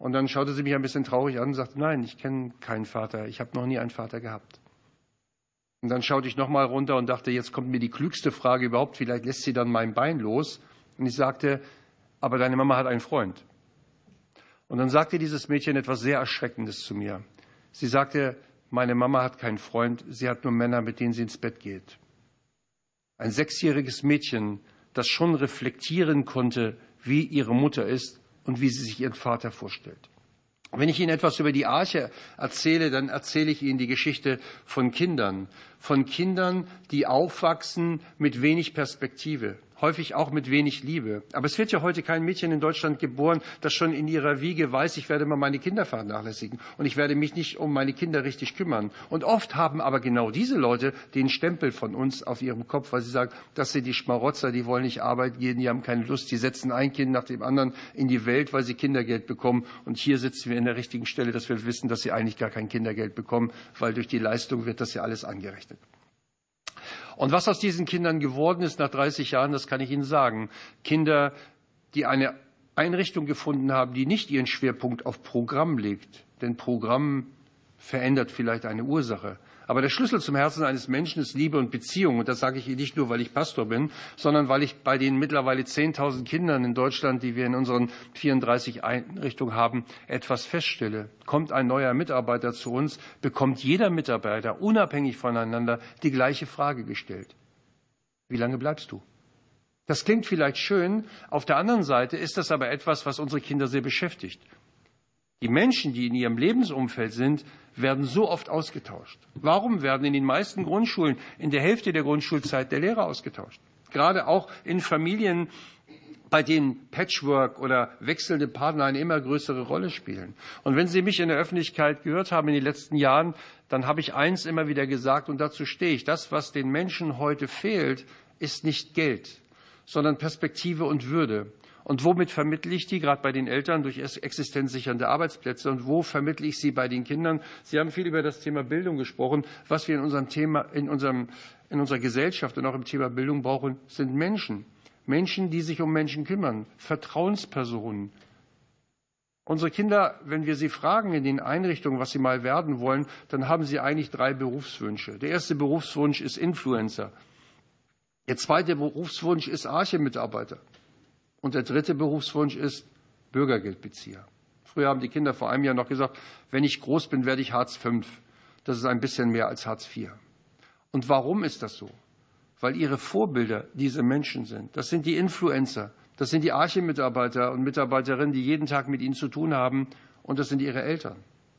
Und dann schaute sie mich ein bisschen traurig an und sagte, nein, ich kenne keinen Vater, ich habe noch nie einen Vater gehabt. Und dann schaute ich nochmal runter und dachte, jetzt kommt mir die klügste Frage überhaupt, vielleicht lässt sie dann mein Bein los. Und ich sagte, aber deine Mama hat einen Freund. Und dann sagte dieses Mädchen etwas sehr Erschreckendes zu mir. Sie sagte, meine Mama hat keinen Freund, sie hat nur Männer, mit denen sie ins Bett geht. Ein sechsjähriges Mädchen, das schon reflektieren konnte, wie ihre Mutter ist und wie sie sich ihren Vater vorstellt. Wenn ich Ihnen etwas über die Arche erzähle, dann erzähle ich Ihnen die Geschichte von Kindern, von Kindern, die aufwachsen mit wenig Perspektive, häufig auch mit wenig Liebe. Aber es wird ja heute kein Mädchen in Deutschland geboren, das schon in ihrer Wiege weiß, ich werde mal meine Kinder vernachlässigen und ich werde mich nicht um meine Kinder richtig kümmern. Und oft haben aber genau diese Leute den Stempel von uns auf ihrem Kopf, weil sie sagen, das sind die Schmarotzer, die wollen nicht arbeiten gehen, die haben keine Lust, die setzen ein Kind nach dem anderen in die Welt, weil sie Kindergeld bekommen. Und hier sitzen wir in der richtigen Stelle, dass wir wissen, dass sie eigentlich gar kein Kindergeld bekommen, weil durch die Leistung wird das ja alles angerechnet. Und was aus diesen Kindern geworden ist nach dreißig Jahren, das kann ich Ihnen sagen. Kinder, die eine Einrichtung gefunden haben, die nicht ihren Schwerpunkt auf Programm legt. Denn Programm verändert vielleicht eine Ursache. Aber der Schlüssel zum Herzen eines Menschen ist Liebe und Beziehung. Und das sage ich Ihnen nicht nur, weil ich Pastor bin, sondern weil ich bei den mittlerweile zehntausend Kindern in Deutschland, die wir in unseren vierunddreißig Einrichtungen haben, etwas feststelle. Kommt ein neuer Mitarbeiter zu uns, bekommt jeder Mitarbeiter unabhängig voneinander die gleiche Frage gestellt. Wie lange bleibst du? Das klingt vielleicht schön. Auf der anderen Seite ist das aber etwas, was unsere Kinder sehr beschäftigt. Die Menschen, die in ihrem Lebensumfeld sind, werden so oft ausgetauscht. Warum werden in den meisten Grundschulen in der Hälfte der Grundschulzeit der Lehrer ausgetauscht? Gerade auch in Familien, bei denen Patchwork oder wechselnde Partner eine immer größere Rolle spielen. Und wenn Sie mich in der Öffentlichkeit gehört haben in den letzten Jahren, dann habe ich eins immer wieder gesagt und dazu stehe ich. Das, was den Menschen heute fehlt, ist nicht Geld, sondern Perspektive und Würde. Und womit vermittle ich die? Gerade bei den Eltern durch existenzsichernde Arbeitsplätze. Und wo vermittle ich sie bei den Kindern? Sie haben viel über das Thema Bildung gesprochen. Was wir in unserem Thema, in unserem, in unserer Gesellschaft und auch im Thema Bildung brauchen, sind Menschen. Menschen, die sich um Menschen kümmern. Vertrauenspersonen. Unsere Kinder, wenn wir sie fragen in den Einrichtungen, was sie mal werden wollen, dann haben sie eigentlich drei Berufswünsche. Der erste Berufswunsch ist Influencer. Der zweite Berufswunsch ist Arche-Mitarbeiter. Und der dritte Berufswunsch ist Bürgergeldbezieher. Früher haben die Kinder vor einem Jahr noch gesagt, wenn ich groß bin, werde ich Hartz fünf. Das ist ein bisschen mehr als Hartz vier. Und warum ist das so? Weil ihre Vorbilder diese Menschen sind. Das sind die Influencer. Das sind die Arche-Mitarbeiter und Mitarbeiterinnen, die jeden Tag mit ihnen zu tun haben. Und das sind ihre Eltern.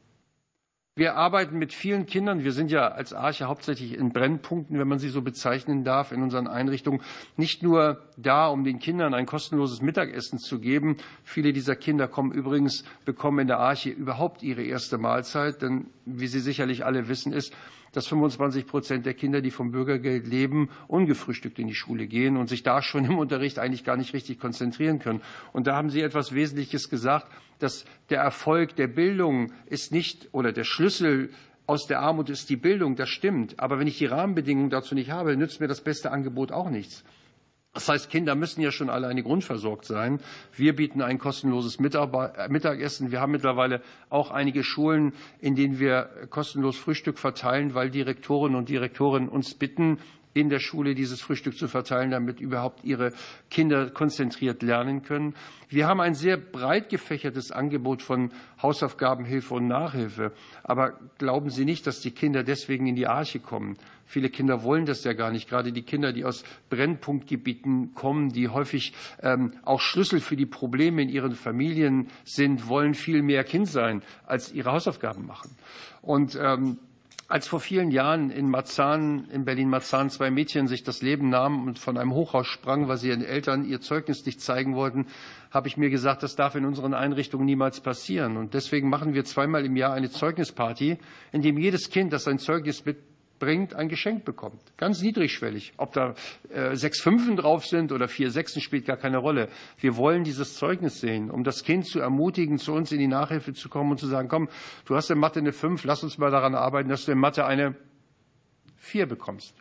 Wir arbeiten mit vielen Kindern. Wir sind ja als Arche hauptsächlich in Brennpunkten, wenn man sie so bezeichnen darf, in unseren Einrichtungen. Nicht nur da, um den Kindern ein kostenloses Mittagessen zu geben. Viele dieser Kinder kommen übrigens, bekommen in der Arche überhaupt ihre erste Mahlzeit. Denn wie Sie sicherlich alle wissen, ist, dass fünfundzwanzig Prozent der Kinder, die vom Bürgergeld leben, ungefrühstückt in die Schule gehen und sich da schon im Unterricht eigentlich gar nicht richtig konzentrieren können. Und da haben Sie etwas Wesentliches gesagt, dass der Erfolg der Bildung ist nicht, oder der Schlüssel aus der Armut ist die Bildung, das stimmt. Aber wenn ich die Rahmenbedingungen dazu nicht habe, nützt mir das beste Angebot auch nichts. Das heißt, Kinder müssen ja schon alleine grundversorgt sein. Wir bieten ein kostenloses Mittagessen. Wir haben mittlerweile auch einige Schulen, in denen wir kostenlos Frühstück verteilen, weil Direktorinnen und Direktoren uns bitten, in der Schule dieses Frühstück zu verteilen, damit überhaupt ihre Kinder konzentriert lernen können. Wir haben ein sehr breit gefächertes Angebot von Hausaufgabenhilfe und Nachhilfe. Aber glauben Sie nicht, dass die Kinder deswegen in die Arche kommen. Viele Kinder wollen das ja gar nicht. Gerade die Kinder, die aus Brennpunktgebieten kommen, die häufig ähm, auch Schlüssel für die Probleme in ihren Familien sind, wollen viel mehr Kind sein, als ihre Hausaufgaben machen. Und ähm, Als vor vielen Jahren in Marzahn, in Berlin-Marzahn, zwei Mädchen sich das Leben nahmen und von einem Hochhaus sprangen, weil sie ihren Eltern ihr Zeugnis nicht zeigen wollten, habe ich mir gesagt, das darf in unseren Einrichtungen niemals passieren. Und deswegen machen wir zweimal im Jahr eine Zeugnisparty, in dem jedes Kind, das sein Zeugnis mitbringt, ein Geschenk bekommt. Ganz niedrigschwellig. Ob da äh, sechs Fünfen drauf sind oder vier Sechsen, spielt gar keine Rolle. Wir wollen dieses Zeugnis sehen, um das Kind zu ermutigen, zu uns in die Nachhilfe zu kommen und zu sagen, komm, du hast in Mathe eine fünf, lass uns mal daran arbeiten, dass du in Mathe eine vier bekommst.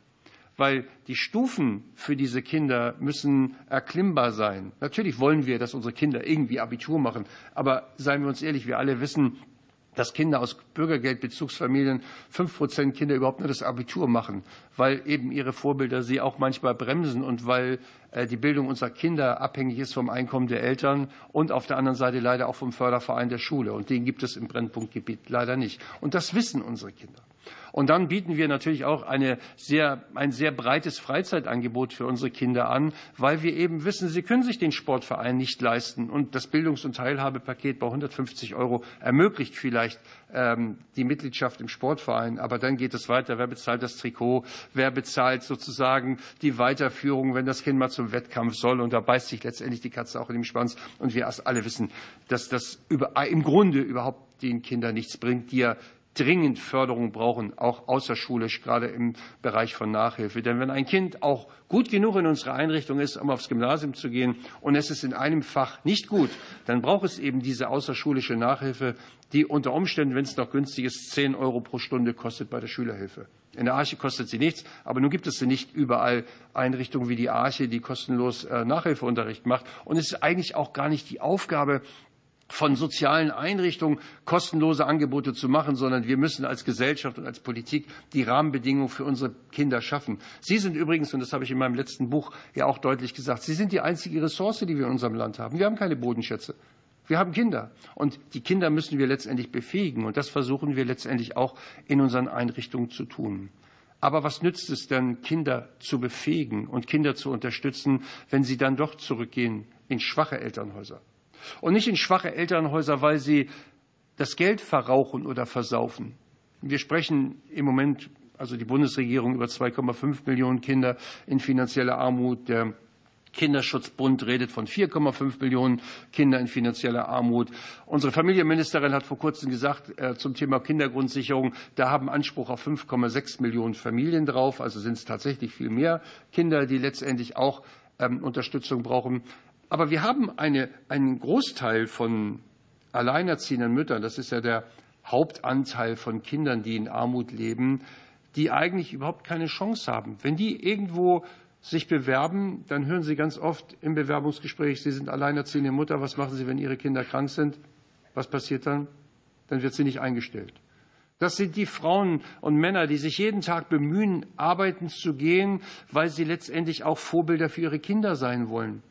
weil die Stufen für diese Kinder müssen erklimmbar sein. Natürlich wollen wir, dass unsere Kinder irgendwie Abitur machen, aber seien wir uns ehrlich, wir alle wissen, dass Kinder aus Bürgergeldbezugsfamilien, fünf Prozent Kinder überhaupt nur das Abitur machen, weil eben ihre Vorbilder sie auch manchmal bremsen und weil die Bildung unserer Kinder abhängig ist vom Einkommen der Eltern und auf der anderen Seite leider auch vom Förderverein der Schule. Und den gibt es im Brennpunktgebiet leider nicht. Und das wissen unsere Kinder. Und dann bieten wir natürlich auch eine sehr, ein sehr breites Freizeitangebot für unsere Kinder an, weil wir eben wissen, sie können sich den Sportverein nicht leisten. Und das Bildungs- und Teilhabepaket bei hundertfünfzig Euro ermöglicht vielleicht ähm, die Mitgliedschaft im Sportverein. Aber dann geht es weiter. Wer bezahlt das Trikot? Wer bezahlt sozusagen die Weiterführung, wenn das Kind mal zum Wettkampf soll? Und da beißt sich letztendlich die Katze auch in den Schwanz. Und wir alle wissen, dass das über, im Grunde überhaupt den Kindern nichts bringt, die ja dringend Förderung brauchen, auch außerschulisch, gerade im Bereich von Nachhilfe. Denn wenn ein Kind auch gut genug in unserer Einrichtung ist, um aufs Gymnasium zu gehen, und es ist in einem Fach nicht gut, dann braucht es eben diese außerschulische Nachhilfe, die unter Umständen, wenn es noch günstig ist, zehn Euro pro Stunde kostet bei der Schülerhilfe. In der Arche kostet sie nichts, aber nun gibt es sie nicht überall Einrichtungen wie die Arche, die kostenlos Nachhilfeunterricht macht. Und es ist eigentlich auch gar nicht die Aufgabe von sozialen Einrichtungen kostenlose Angebote zu machen, sondern wir müssen als Gesellschaft und als Politik die Rahmenbedingungen für unsere Kinder schaffen. Sie sind übrigens, und das habe ich in meinem letzten Buch ja auch deutlich gesagt, Sie sind die einzige Ressource, die wir in unserem Land haben. Wir haben keine Bodenschätze. Wir haben Kinder. Und die Kinder müssen wir letztendlich befähigen. Und das versuchen wir letztendlich auch in unseren Einrichtungen zu tun. Aber was nützt es denn, Kinder zu befähigen und Kinder zu unterstützen, wenn sie dann doch zurückgehen in schwache Elternhäuser? Und nicht in schwache Elternhäuser, weil sie das Geld verrauchen oder versaufen. Wir sprechen im Moment, also die Bundesregierung, über zwei Komma fünf Millionen Kinder in finanzieller Armut. Der Kinderschutzbund redet von vier Komma fünf Millionen Kinder in finanzieller Armut. Unsere Familienministerin hat vor kurzem gesagt, äh, zum Thema Kindergrundsicherung, da haben Anspruch auf fünf Komma sechs Millionen Familien drauf. Also sind es tatsächlich viel mehr Kinder, die letztendlich auch ähm, Unterstützung brauchen. Aber wir haben eine, einen Großteil von alleinerziehenden Müttern, das ist ja der Hauptanteil von Kindern, die in Armut leben, die eigentlich überhaupt keine Chance haben. Wenn die irgendwo sich bewerben, dann hören Sie ganz oft im Bewerbungsgespräch, Sie sind alleinerziehende Mutter, was machen Sie, wenn Ihre Kinder krank sind? Was passiert dann? Dann wird sie nicht eingestellt. Das sind die Frauen und Männer, die sich jeden Tag bemühen, arbeiten zu gehen, weil sie letztendlich auch Vorbilder für ihre Kinder sein wollen.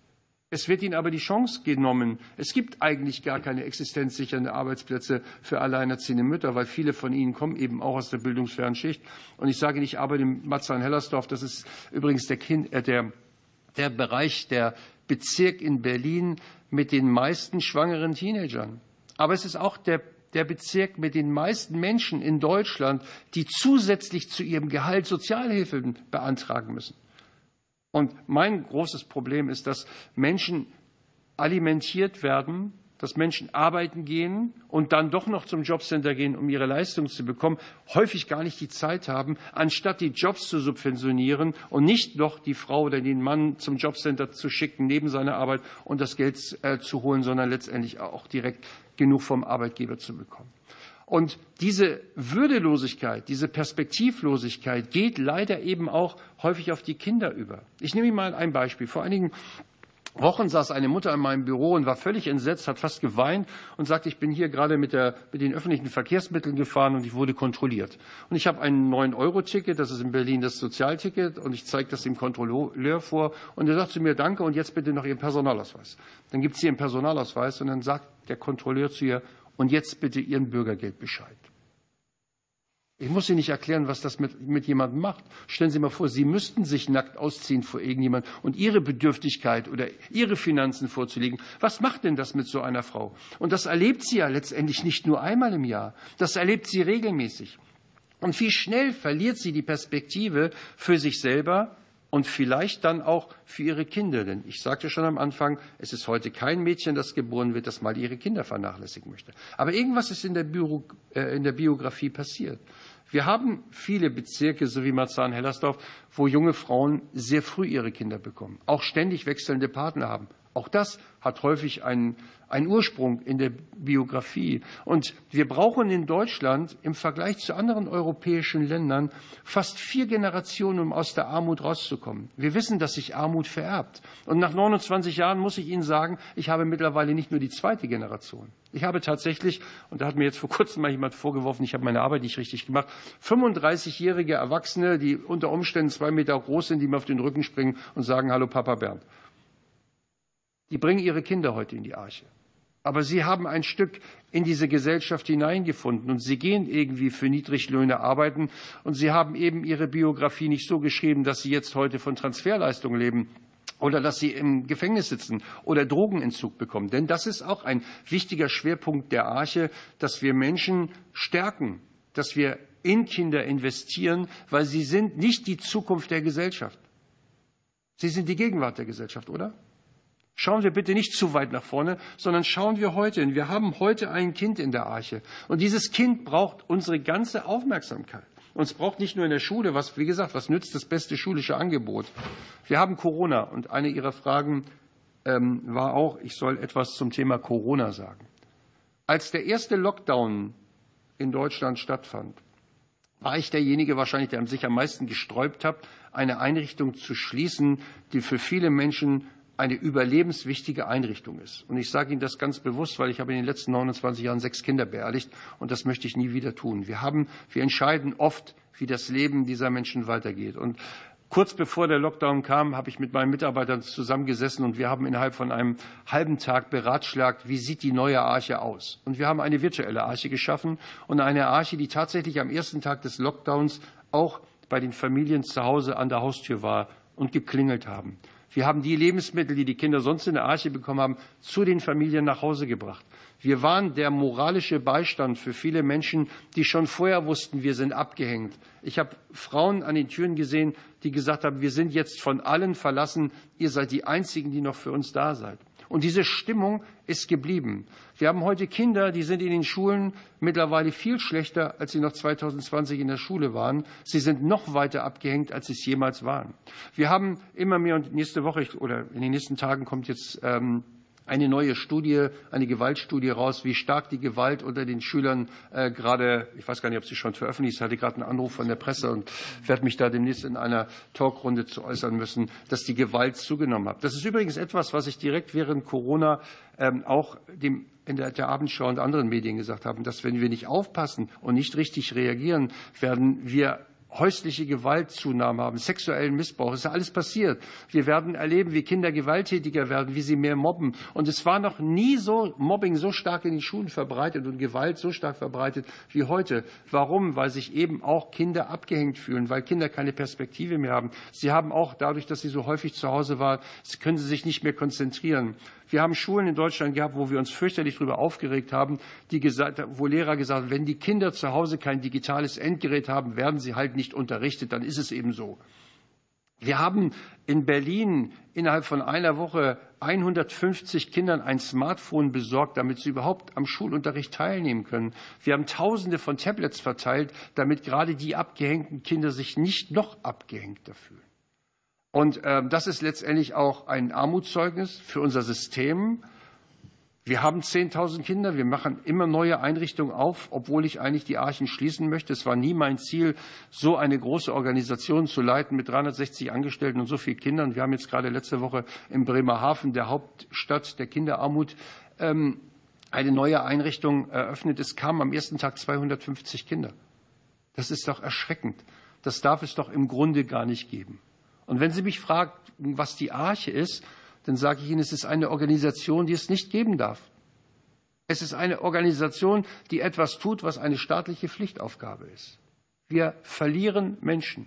Es wird ihnen aber die Chance genommen. Es gibt eigentlich gar keine existenzsichernde Arbeitsplätze für alleinerziehende Mütter, weil viele von ihnen kommen eben auch aus der bildungsfernen Schicht. Und ich sage nicht, ich arbeite in Marzahn-Hellersdorf, das ist übrigens der, kind, äh, der, der Bereich, der Bezirk in Berlin mit den meisten schwangeren Teenagern. Aber es ist auch der, der Bezirk mit den meisten Menschen in Deutschland, die zusätzlich zu ihrem Gehalt Sozialhilfe beantragen müssen. Und mein großes Problem ist, dass Menschen alimentiert werden, dass Menschen arbeiten gehen und dann doch noch zum Jobcenter gehen, um ihre Leistung zu bekommen, häufig gar nicht die Zeit haben, anstatt die Jobs zu subventionieren und nicht noch die Frau oder den Mann zum Jobcenter zu schicken, neben seiner Arbeit und das Geld äh, zu holen, sondern letztendlich auch direkt genug vom Arbeitgeber zu bekommen. Und diese Würdelosigkeit, diese Perspektivlosigkeit geht leider eben auch häufig auf die Kinder über. Ich nehme Ihnen mal ein Beispiel. Vor einigen Wochen saß eine Mutter in meinem Büro und war völlig entsetzt, hat fast geweint und sagte, ich bin hier gerade mit, der, mit den öffentlichen Verkehrsmitteln gefahren und ich wurde kontrolliert. Und ich habe ein neun Euro Ticket, das ist in Berlin das Sozialticket, und ich zeige das dem Kontrolleur vor. Und er sagt zu mir, danke, und jetzt bitte noch Ihren Personalausweis. Dann gibt es hier einen Personalausweis und dann sagt der Kontrolleur zu ihr, und jetzt bitte Ihren Bürgergeldbescheid. Ich muss Ihnen nicht erklären, was das mit, mit jemandem macht. Stellen Sie mal vor, Sie müssten sich nackt ausziehen vor irgendjemand und Ihre Bedürftigkeit oder Ihre Finanzen vorzulegen. Was macht denn das mit so einer Frau? Und das erlebt sie ja letztendlich nicht nur einmal im Jahr. Das erlebt sie regelmäßig. Und wie schnell verliert sie die Perspektive für sich selber und vielleicht dann auch für ihre Kinder. Denn ich sagte schon am Anfang, es ist heute kein Mädchen, das geboren wird, das mal ihre Kinder vernachlässigen möchte. Aber irgendwas ist in der, Bio, äh, in der Biografie passiert. Wir haben viele Bezirke, so wie Marzahn-Hellersdorf, wo junge Frauen sehr früh ihre Kinder bekommen, auch ständig wechselnde Partner haben. Auch das hat häufig einen, einen Ursprung in der Biografie. Und wir brauchen in Deutschland im Vergleich zu anderen europäischen Ländern fast vier Generationen, um aus der Armut rauszukommen. Wir wissen, dass sich Armut vererbt. Und nach neunundzwanzig Jahren muss ich Ihnen sagen, ich habe mittlerweile nicht nur die zweite Generation. Ich habe tatsächlich, und da hat mir jetzt vor kurzem mal jemand vorgeworfen, ich habe meine Arbeit nicht richtig gemacht, fünfunddreißigjährige Erwachsene, die unter Umständen zwei Meter groß sind, die mir auf den Rücken springen und sagen, hallo Papa Bernd. Die bringen ihre Kinder heute in die Arche. Aber sie haben ein Stück in diese Gesellschaft hineingefunden und sie gehen irgendwie für Niedriglöhne arbeiten und sie haben eben ihre Biografie nicht so geschrieben, dass sie jetzt heute von Transferleistungen leben oder dass sie im Gefängnis sitzen oder Drogenentzug bekommen. Denn das ist auch ein wichtiger Schwerpunkt der Arche, dass wir Menschen stärken, dass wir in Kinder investieren, weil sie sind nicht die Zukunft der Gesellschaft. Sie sind die Gegenwart der Gesellschaft, oder? Schauen wir bitte nicht zu weit nach vorne, sondern schauen wir heute hin. Wir haben heute ein Kind in der Arche. Und dieses Kind braucht unsere ganze Aufmerksamkeit. Und es braucht nicht nur in der Schule, was, wie gesagt, was nützt das beste schulische Angebot? Wir haben Corona. Und eine Ihrer Fragen ähm, war auch, ich soll etwas zum Thema Corona sagen. Als der erste Lockdown in Deutschland stattfand, war ich derjenige wahrscheinlich, der sich am meisten gesträubt hat, eine Einrichtung zu schließen, die für viele Menschen eine überlebenswichtige Einrichtung ist. Und ich sage Ihnen das ganz bewusst, weil ich habe in den letzten neunundzwanzig Jahren sechs Kinder beerdigt und das möchte ich nie wieder tun. Wir haben, wir entscheiden oft, wie das Leben dieser Menschen weitergeht. Und kurz bevor der Lockdown kam, habe ich mit meinen Mitarbeitern zusammengesessen und wir haben innerhalb von einem halben Tag beratschlagt, wie sieht die neue Arche aus. Und wir haben eine virtuelle Arche geschaffen und eine Arche, die tatsächlich am ersten Tag des Lockdowns auch bei den Familien zu Hause an der Haustür war und geklingelt haben. Wir haben die Lebensmittel, die die Kinder sonst in der Arche bekommen haben, zu den Familien nach Hause gebracht. Wir waren der moralische Beistand für viele Menschen, die schon vorher wussten, wir sind abgehängt. Ich habe Frauen an den Türen gesehen, die gesagt haben, wir sind jetzt von allen verlassen, ihr seid die Einzigen, die noch für uns da seid. Und diese Stimmung ist geblieben. Wir haben heute Kinder, die sind in den Schulen mittlerweile viel schlechter, als sie noch zweitausendzwanzig in der Schule waren. Sie sind noch weiter abgehängt, als sie es jemals waren. Wir haben immer mehr, und nächste Woche oder in den nächsten Tagen kommt jetzt ähm, eine neue Studie, eine Gewaltstudie raus, wie stark die Gewalt unter den Schülern äh, gerade, ich weiß gar nicht, ob sie schon veröffentlicht ist, ich hatte gerade einen Anruf von der Presse und werde mich da demnächst in einer Talkrunde zu äußern müssen, dass die Gewalt zugenommen hat. Das ist übrigens etwas, was ich direkt während Corona ähm, auch dem in der, der Abendschau und anderen Medien gesagt habe, dass wenn wir nicht aufpassen und nicht richtig reagieren, werden wir häusliche Gewaltzunahme haben, sexuellen Missbrauch, ist ja alles passiert. Wir werden erleben, wie Kinder gewalttätiger werden, wie sie mehr mobben. Und es war noch nie so Mobbing so stark in den Schulen verbreitet und Gewalt so stark verbreitet wie heute. Warum? Weil sich eben auch Kinder abgehängt fühlen, weil Kinder keine Perspektive mehr haben. Sie haben auch dadurch, dass sie so häufig zu Hause waren, können sie sich nicht mehr konzentrieren. Wir haben Schulen in Deutschland gehabt, wo wir uns fürchterlich darüber aufgeregt haben, die gesagt, wo Lehrer gesagt haben, wenn die Kinder zu Hause kein digitales Endgerät haben, werden sie halt nicht unterrichtet, dann ist es eben so. Wir haben in Berlin innerhalb von einer Woche hundertfünfzig Kindern ein Smartphone besorgt, damit sie überhaupt am Schulunterricht teilnehmen können. Wir haben Tausende von Tablets verteilt, damit gerade die abgehängten Kinder sich nicht noch abgehängter fühlen. Und äh, das ist letztendlich auch ein Armutszeugnis für unser System. Wir haben zehntausend Kinder, wir machen immer neue Einrichtungen auf, obwohl ich eigentlich die Archen schließen möchte. Es war nie mein Ziel, so eine große Organisation zu leiten mit dreihundertsechzig Angestellten und so vielen Kindern. Wir haben jetzt gerade letzte Woche in Bremerhaven, der Hauptstadt der Kinderarmut, ähm, eine neue Einrichtung eröffnet. Es kamen am ersten Tag zweihundertfünfzig Kinder. Das ist doch erschreckend. Das darf es doch im Grunde gar nicht geben. Und wenn Sie mich fragen, was die Arche ist, dann sage ich Ihnen, es ist eine Organisation, die es nicht geben darf. Es ist eine Organisation, die etwas tut, was eine staatliche Pflichtaufgabe ist. Wir verlieren Menschen.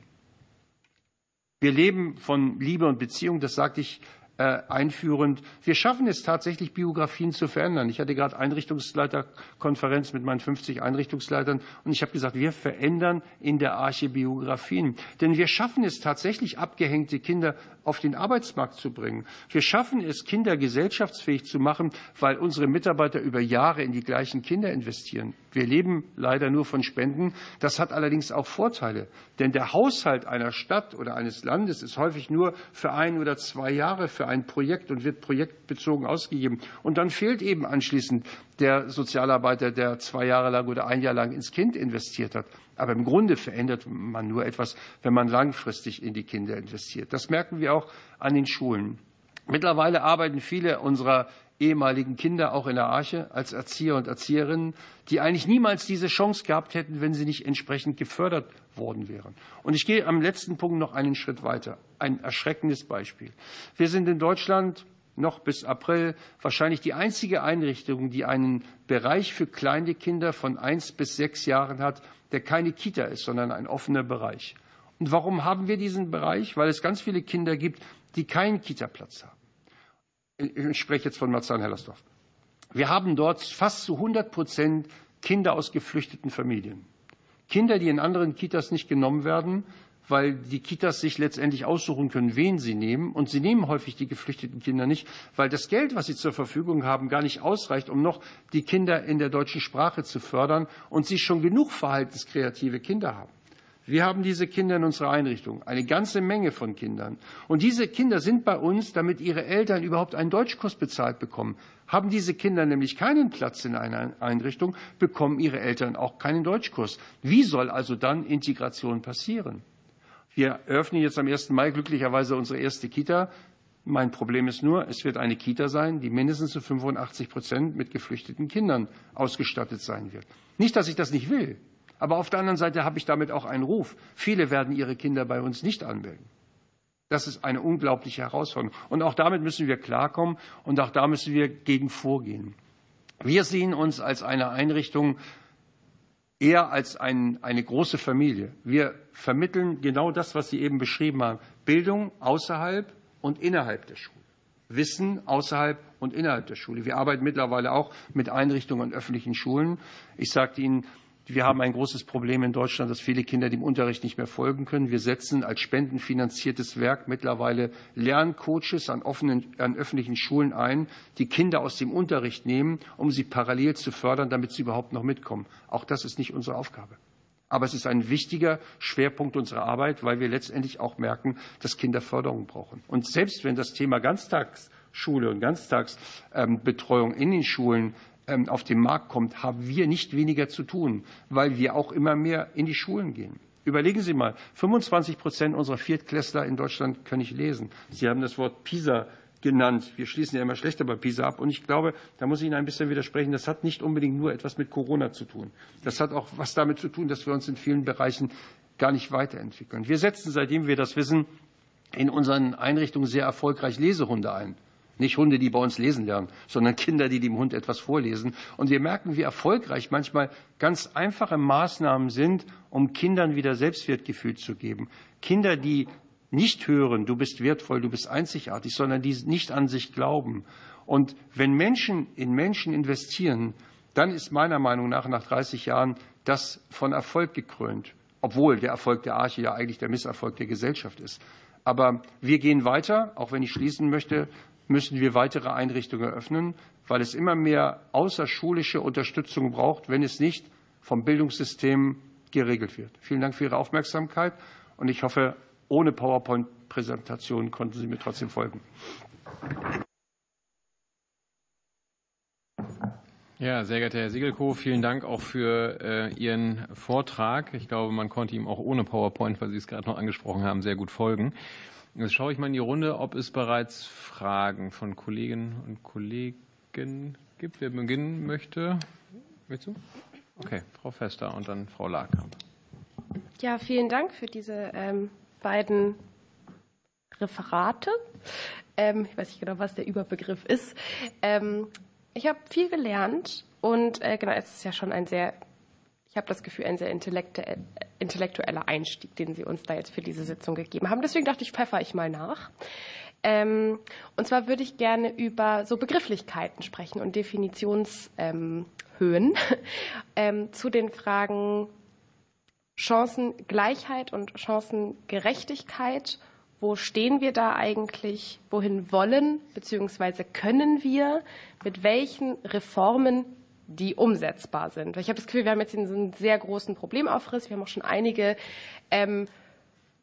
Wir leben von Liebe und Beziehung, das sagte ich äh, einführend. Wir schaffen es tatsächlich, Biografien zu verändern. Ich hatte gerade Einrichtungsleiterkonferenz mit meinen fünfzig Einrichtungsleitern und ich habe gesagt, wir verändern in der Arche Biografien. Denn wir schaffen es tatsächlich, abgehängte Kinder auf den Arbeitsmarkt zu bringen. Wir schaffen es, Kinder gesellschaftsfähig zu machen, weil unsere Mitarbeiter über Jahre in die gleichen Kinder investieren. Wir leben leider nur von Spenden. Das hat allerdings auch Vorteile. Denn der Haushalt einer Stadt oder eines Landes ist häufig nur für ein oder zwei Jahre für für ein Projekt und wird projektbezogen ausgegeben. Und dann fehlt eben anschließend der Sozialarbeiter, der zwei Jahre lang oder ein Jahr lang ins Kind investiert hat. Aber im Grunde verändert man nur etwas, wenn man langfristig in die Kinder investiert. Das merken wir auch an den Schulen. Mittlerweile arbeiten viele unserer ehemaligen Kinder auch in der Arche als Erzieher und Erzieherinnen, die eigentlich niemals diese Chance gehabt hätten, wenn sie nicht entsprechend gefördert worden wären. Und ich gehe am letzten Punkt noch einen Schritt weiter. Ein erschreckendes Beispiel. Wir sind in Deutschland noch bis April wahrscheinlich die einzige Einrichtung, die einen Bereich für kleine Kinder von eins bis sechs Jahren hat, der keine Kita ist, sondern ein offener Bereich. Und warum haben wir diesen Bereich? Weil es ganz viele Kinder gibt, die keinen Kita-Platz haben. Ich spreche jetzt von Marzahn-Hellersdorf. Wir haben dort fast zu hundert Prozent Kinder aus geflüchteten Familien. Kinder, die in anderen Kitas nicht genommen werden, weil die Kitas sich letztendlich aussuchen können, wen sie nehmen. Und sie nehmen häufig die geflüchteten Kinder nicht, weil das Geld, was sie zur Verfügung haben, gar nicht ausreicht, um noch die Kinder in der deutschen Sprache zu fördern und sie schon genug verhaltenskreative Kinder haben. Wir haben diese Kinder in unserer Einrichtung, eine ganze Menge von Kindern. Und diese Kinder sind bei uns, damit ihre Eltern überhaupt einen Deutschkurs bezahlt bekommen. Haben diese Kinder nämlich keinen Platz in einer Einrichtung, bekommen ihre Eltern auch keinen Deutschkurs. Wie soll also dann Integration passieren? Wir eröffnen jetzt am ersten Mai glücklicherweise unsere erste Kita. Mein Problem ist nur, es wird eine Kita sein, die mindestens zu fünfundachtzig Prozent mit geflüchteten Kindern ausgestattet sein wird. Nicht, dass ich das nicht will. Aber auf der anderen Seite habe ich damit auch einen Ruf. Viele werden ihre Kinder bei uns nicht anmelden. Das ist eine unglaubliche Herausforderung. Und auch damit müssen wir klarkommen und auch da müssen wir gegen vorgehen. Wir sehen uns als eine Einrichtung eher als ein, eine große Familie. Wir vermitteln genau das, was Sie eben beschrieben haben. Bildung außerhalb und innerhalb der Schule. Wissen außerhalb und innerhalb der Schule. Wir arbeiten mittlerweile auch mit Einrichtungen an öffentlichen Schulen. Ich sagte Ihnen, wir haben ein großes Problem in Deutschland, dass viele Kinder dem Unterricht nicht mehr folgen können. Wir setzen als spendenfinanziertes Werk mittlerweile Lerncoaches an, offenen, an öffentlichen Schulen ein, die Kinder aus dem Unterricht nehmen, um sie parallel zu fördern, damit sie überhaupt noch mitkommen. Auch das ist nicht unsere Aufgabe. Aber es ist ein wichtiger Schwerpunkt unserer Arbeit, weil wir letztendlich auch merken, dass Kinder Förderung brauchen. Und selbst wenn das Thema Ganztagsschule und Ganztagsbetreuung in den Schulen auf den Markt kommt, haben wir nicht weniger zu tun, weil wir auch immer mehr in die Schulen gehen. Überlegen Sie mal, fünfundzwanzig Prozent unserer Viertklässler in Deutschland können nicht lesen. Sie haben das Wort PISA genannt. Wir schließen ja immer schlechter bei PISA ab. Und ich glaube, da muss ich Ihnen ein bisschen widersprechen, das hat nicht unbedingt nur etwas mit Corona zu tun. Das hat auch was damit zu tun, dass wir uns in vielen Bereichen gar nicht weiterentwickeln. Wir setzen, seitdem wir das wissen, in unseren Einrichtungen sehr erfolgreich Lesehunde ein. Nicht Hunde, die bei uns lesen lernen, sondern Kinder, die dem Hund etwas vorlesen. Und wir merken, wie erfolgreich manchmal ganz einfache Maßnahmen sind, um Kindern wieder Selbstwertgefühl zu geben. Kinder, die nicht hören, du bist wertvoll, du bist einzigartig, sondern die nicht an sich glauben. Und wenn Menschen in Menschen investieren, dann ist meiner Meinung nach nach dreißig Jahren das von Erfolg gekrönt. Obwohl der Erfolg der Arche ja eigentlich der Misserfolg der Gesellschaft ist. Aber wir gehen weiter, auch wenn ich schließen möchte, müssen wir weitere Einrichtungen eröffnen, weil es immer mehr außerschulische Unterstützung braucht, wenn es nicht vom Bildungssystem geregelt wird. Vielen Dank für Ihre Aufmerksamkeit und ich hoffe, ohne PowerPoint-Präsentation konnten Sie mir trotzdem folgen. Ja, sehr geehrter Herr Siegelko, vielen Dank auch für äh, Ihren Vortrag. Ich glaube, man konnte ihm auch ohne PowerPoint, weil Sie es gerade noch angesprochen haben, sehr gut folgen. Jetzt schaue ich mal in die Runde, ob es bereits Fragen von Kolleginnen und Kollegen gibt. Wer beginnen möchte? Willst du? Okay, Frau Fester und dann Frau Lahrkamp. Ja, vielen Dank für diese ähm, beiden Referate. Ähm, ich weiß nicht genau, was der Überbegriff ist. Ähm, ich habe viel gelernt und äh, genau, es ist ja schon ein sehr, ich habe das Gefühl, ein sehr intellektuell, intellektueller Einstieg, den Sie uns da jetzt für diese Sitzung gegeben haben. Deswegen dachte ich, pfeffer ich mal nach. Ähm, und zwar würde ich gerne über so Begrifflichkeiten sprechen und Definitionshöhen ähm, ähm, zu den Fragen Chancengleichheit und Chancengerechtigkeit. Wo stehen wir da eigentlich? Wohin wollen bzw. können wir? Mit welchen Reformen die umsetzbar sind? Ich habe das Gefühl, wir haben jetzt einen sehr großen Problemaufriss. Wir haben auch schon einige ähm,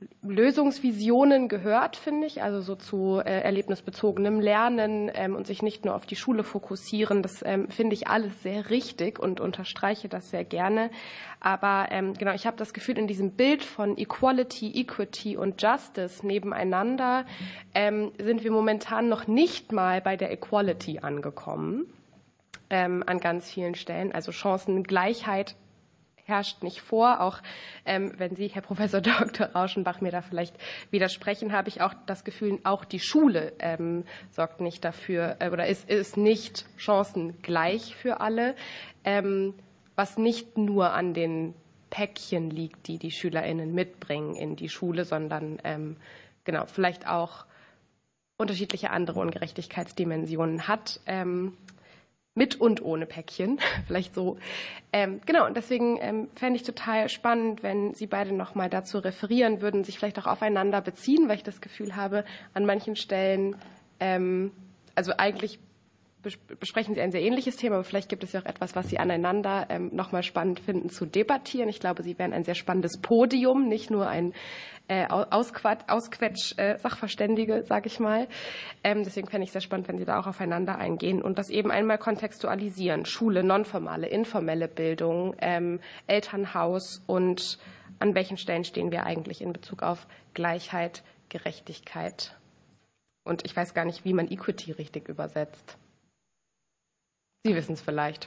Lösungsvisionen gehört, finde ich, also so zu äh, erlebnisbezogenem Lernen ähm, und sich nicht nur auf die Schule fokussieren. Das ähm, finde ich alles sehr richtig und unterstreiche das sehr gerne. Aber ähm, genau, ich habe das Gefühl, in diesem Bild von Equality, Equity und Justice nebeneinander ähm, sind wir momentan noch nicht mal bei der Equality angekommen ähm, an ganz vielen Stellen. Also Chancengleichheit herrscht nicht vor. Auch ähm, wenn Sie, Herr Professor Doktor Rauschenbach, mir da vielleicht widersprechen, habe ich auch das Gefühl, auch die Schule ähm, sorgt nicht dafür äh, oder ist, ist nicht chancengleich für alle, ähm, was nicht nur an den Päckchen liegt, die die SchülerInnen mitbringen in die Schule, sondern ähm, genau vielleicht auch unterschiedliche andere Ungerechtigkeitsdimensionen hat. Ähm, Mit und ohne Päckchen, vielleicht so. Ähm, genau, und deswegen ähm, fände ich total spannend, wenn Sie beide noch mal dazu referieren würden, sich vielleicht auch aufeinander beziehen, weil ich das Gefühl habe, an manchen Stellen, ähm, also eigentlich besprechen Sie ein sehr ähnliches Thema, aber vielleicht gibt es ja auch etwas, was Sie aneinander ähm, noch mal spannend finden zu debattieren. Ich glaube, Sie wären ein sehr spannendes Podium, nicht nur ein äh, Ausquetsch-Sachverständige, äh, sage ich mal. Ähm, deswegen fände ich es sehr spannend, wenn Sie da auch aufeinander eingehen und das eben einmal kontextualisieren. Schule, nonformale, informelle Bildung, ähm, Elternhaus und an welchen Stellen stehen wir eigentlich in Bezug auf Gleichheit, Gerechtigkeit. Und ich weiß gar nicht, wie man Equity richtig übersetzt. Sie wissen es vielleicht.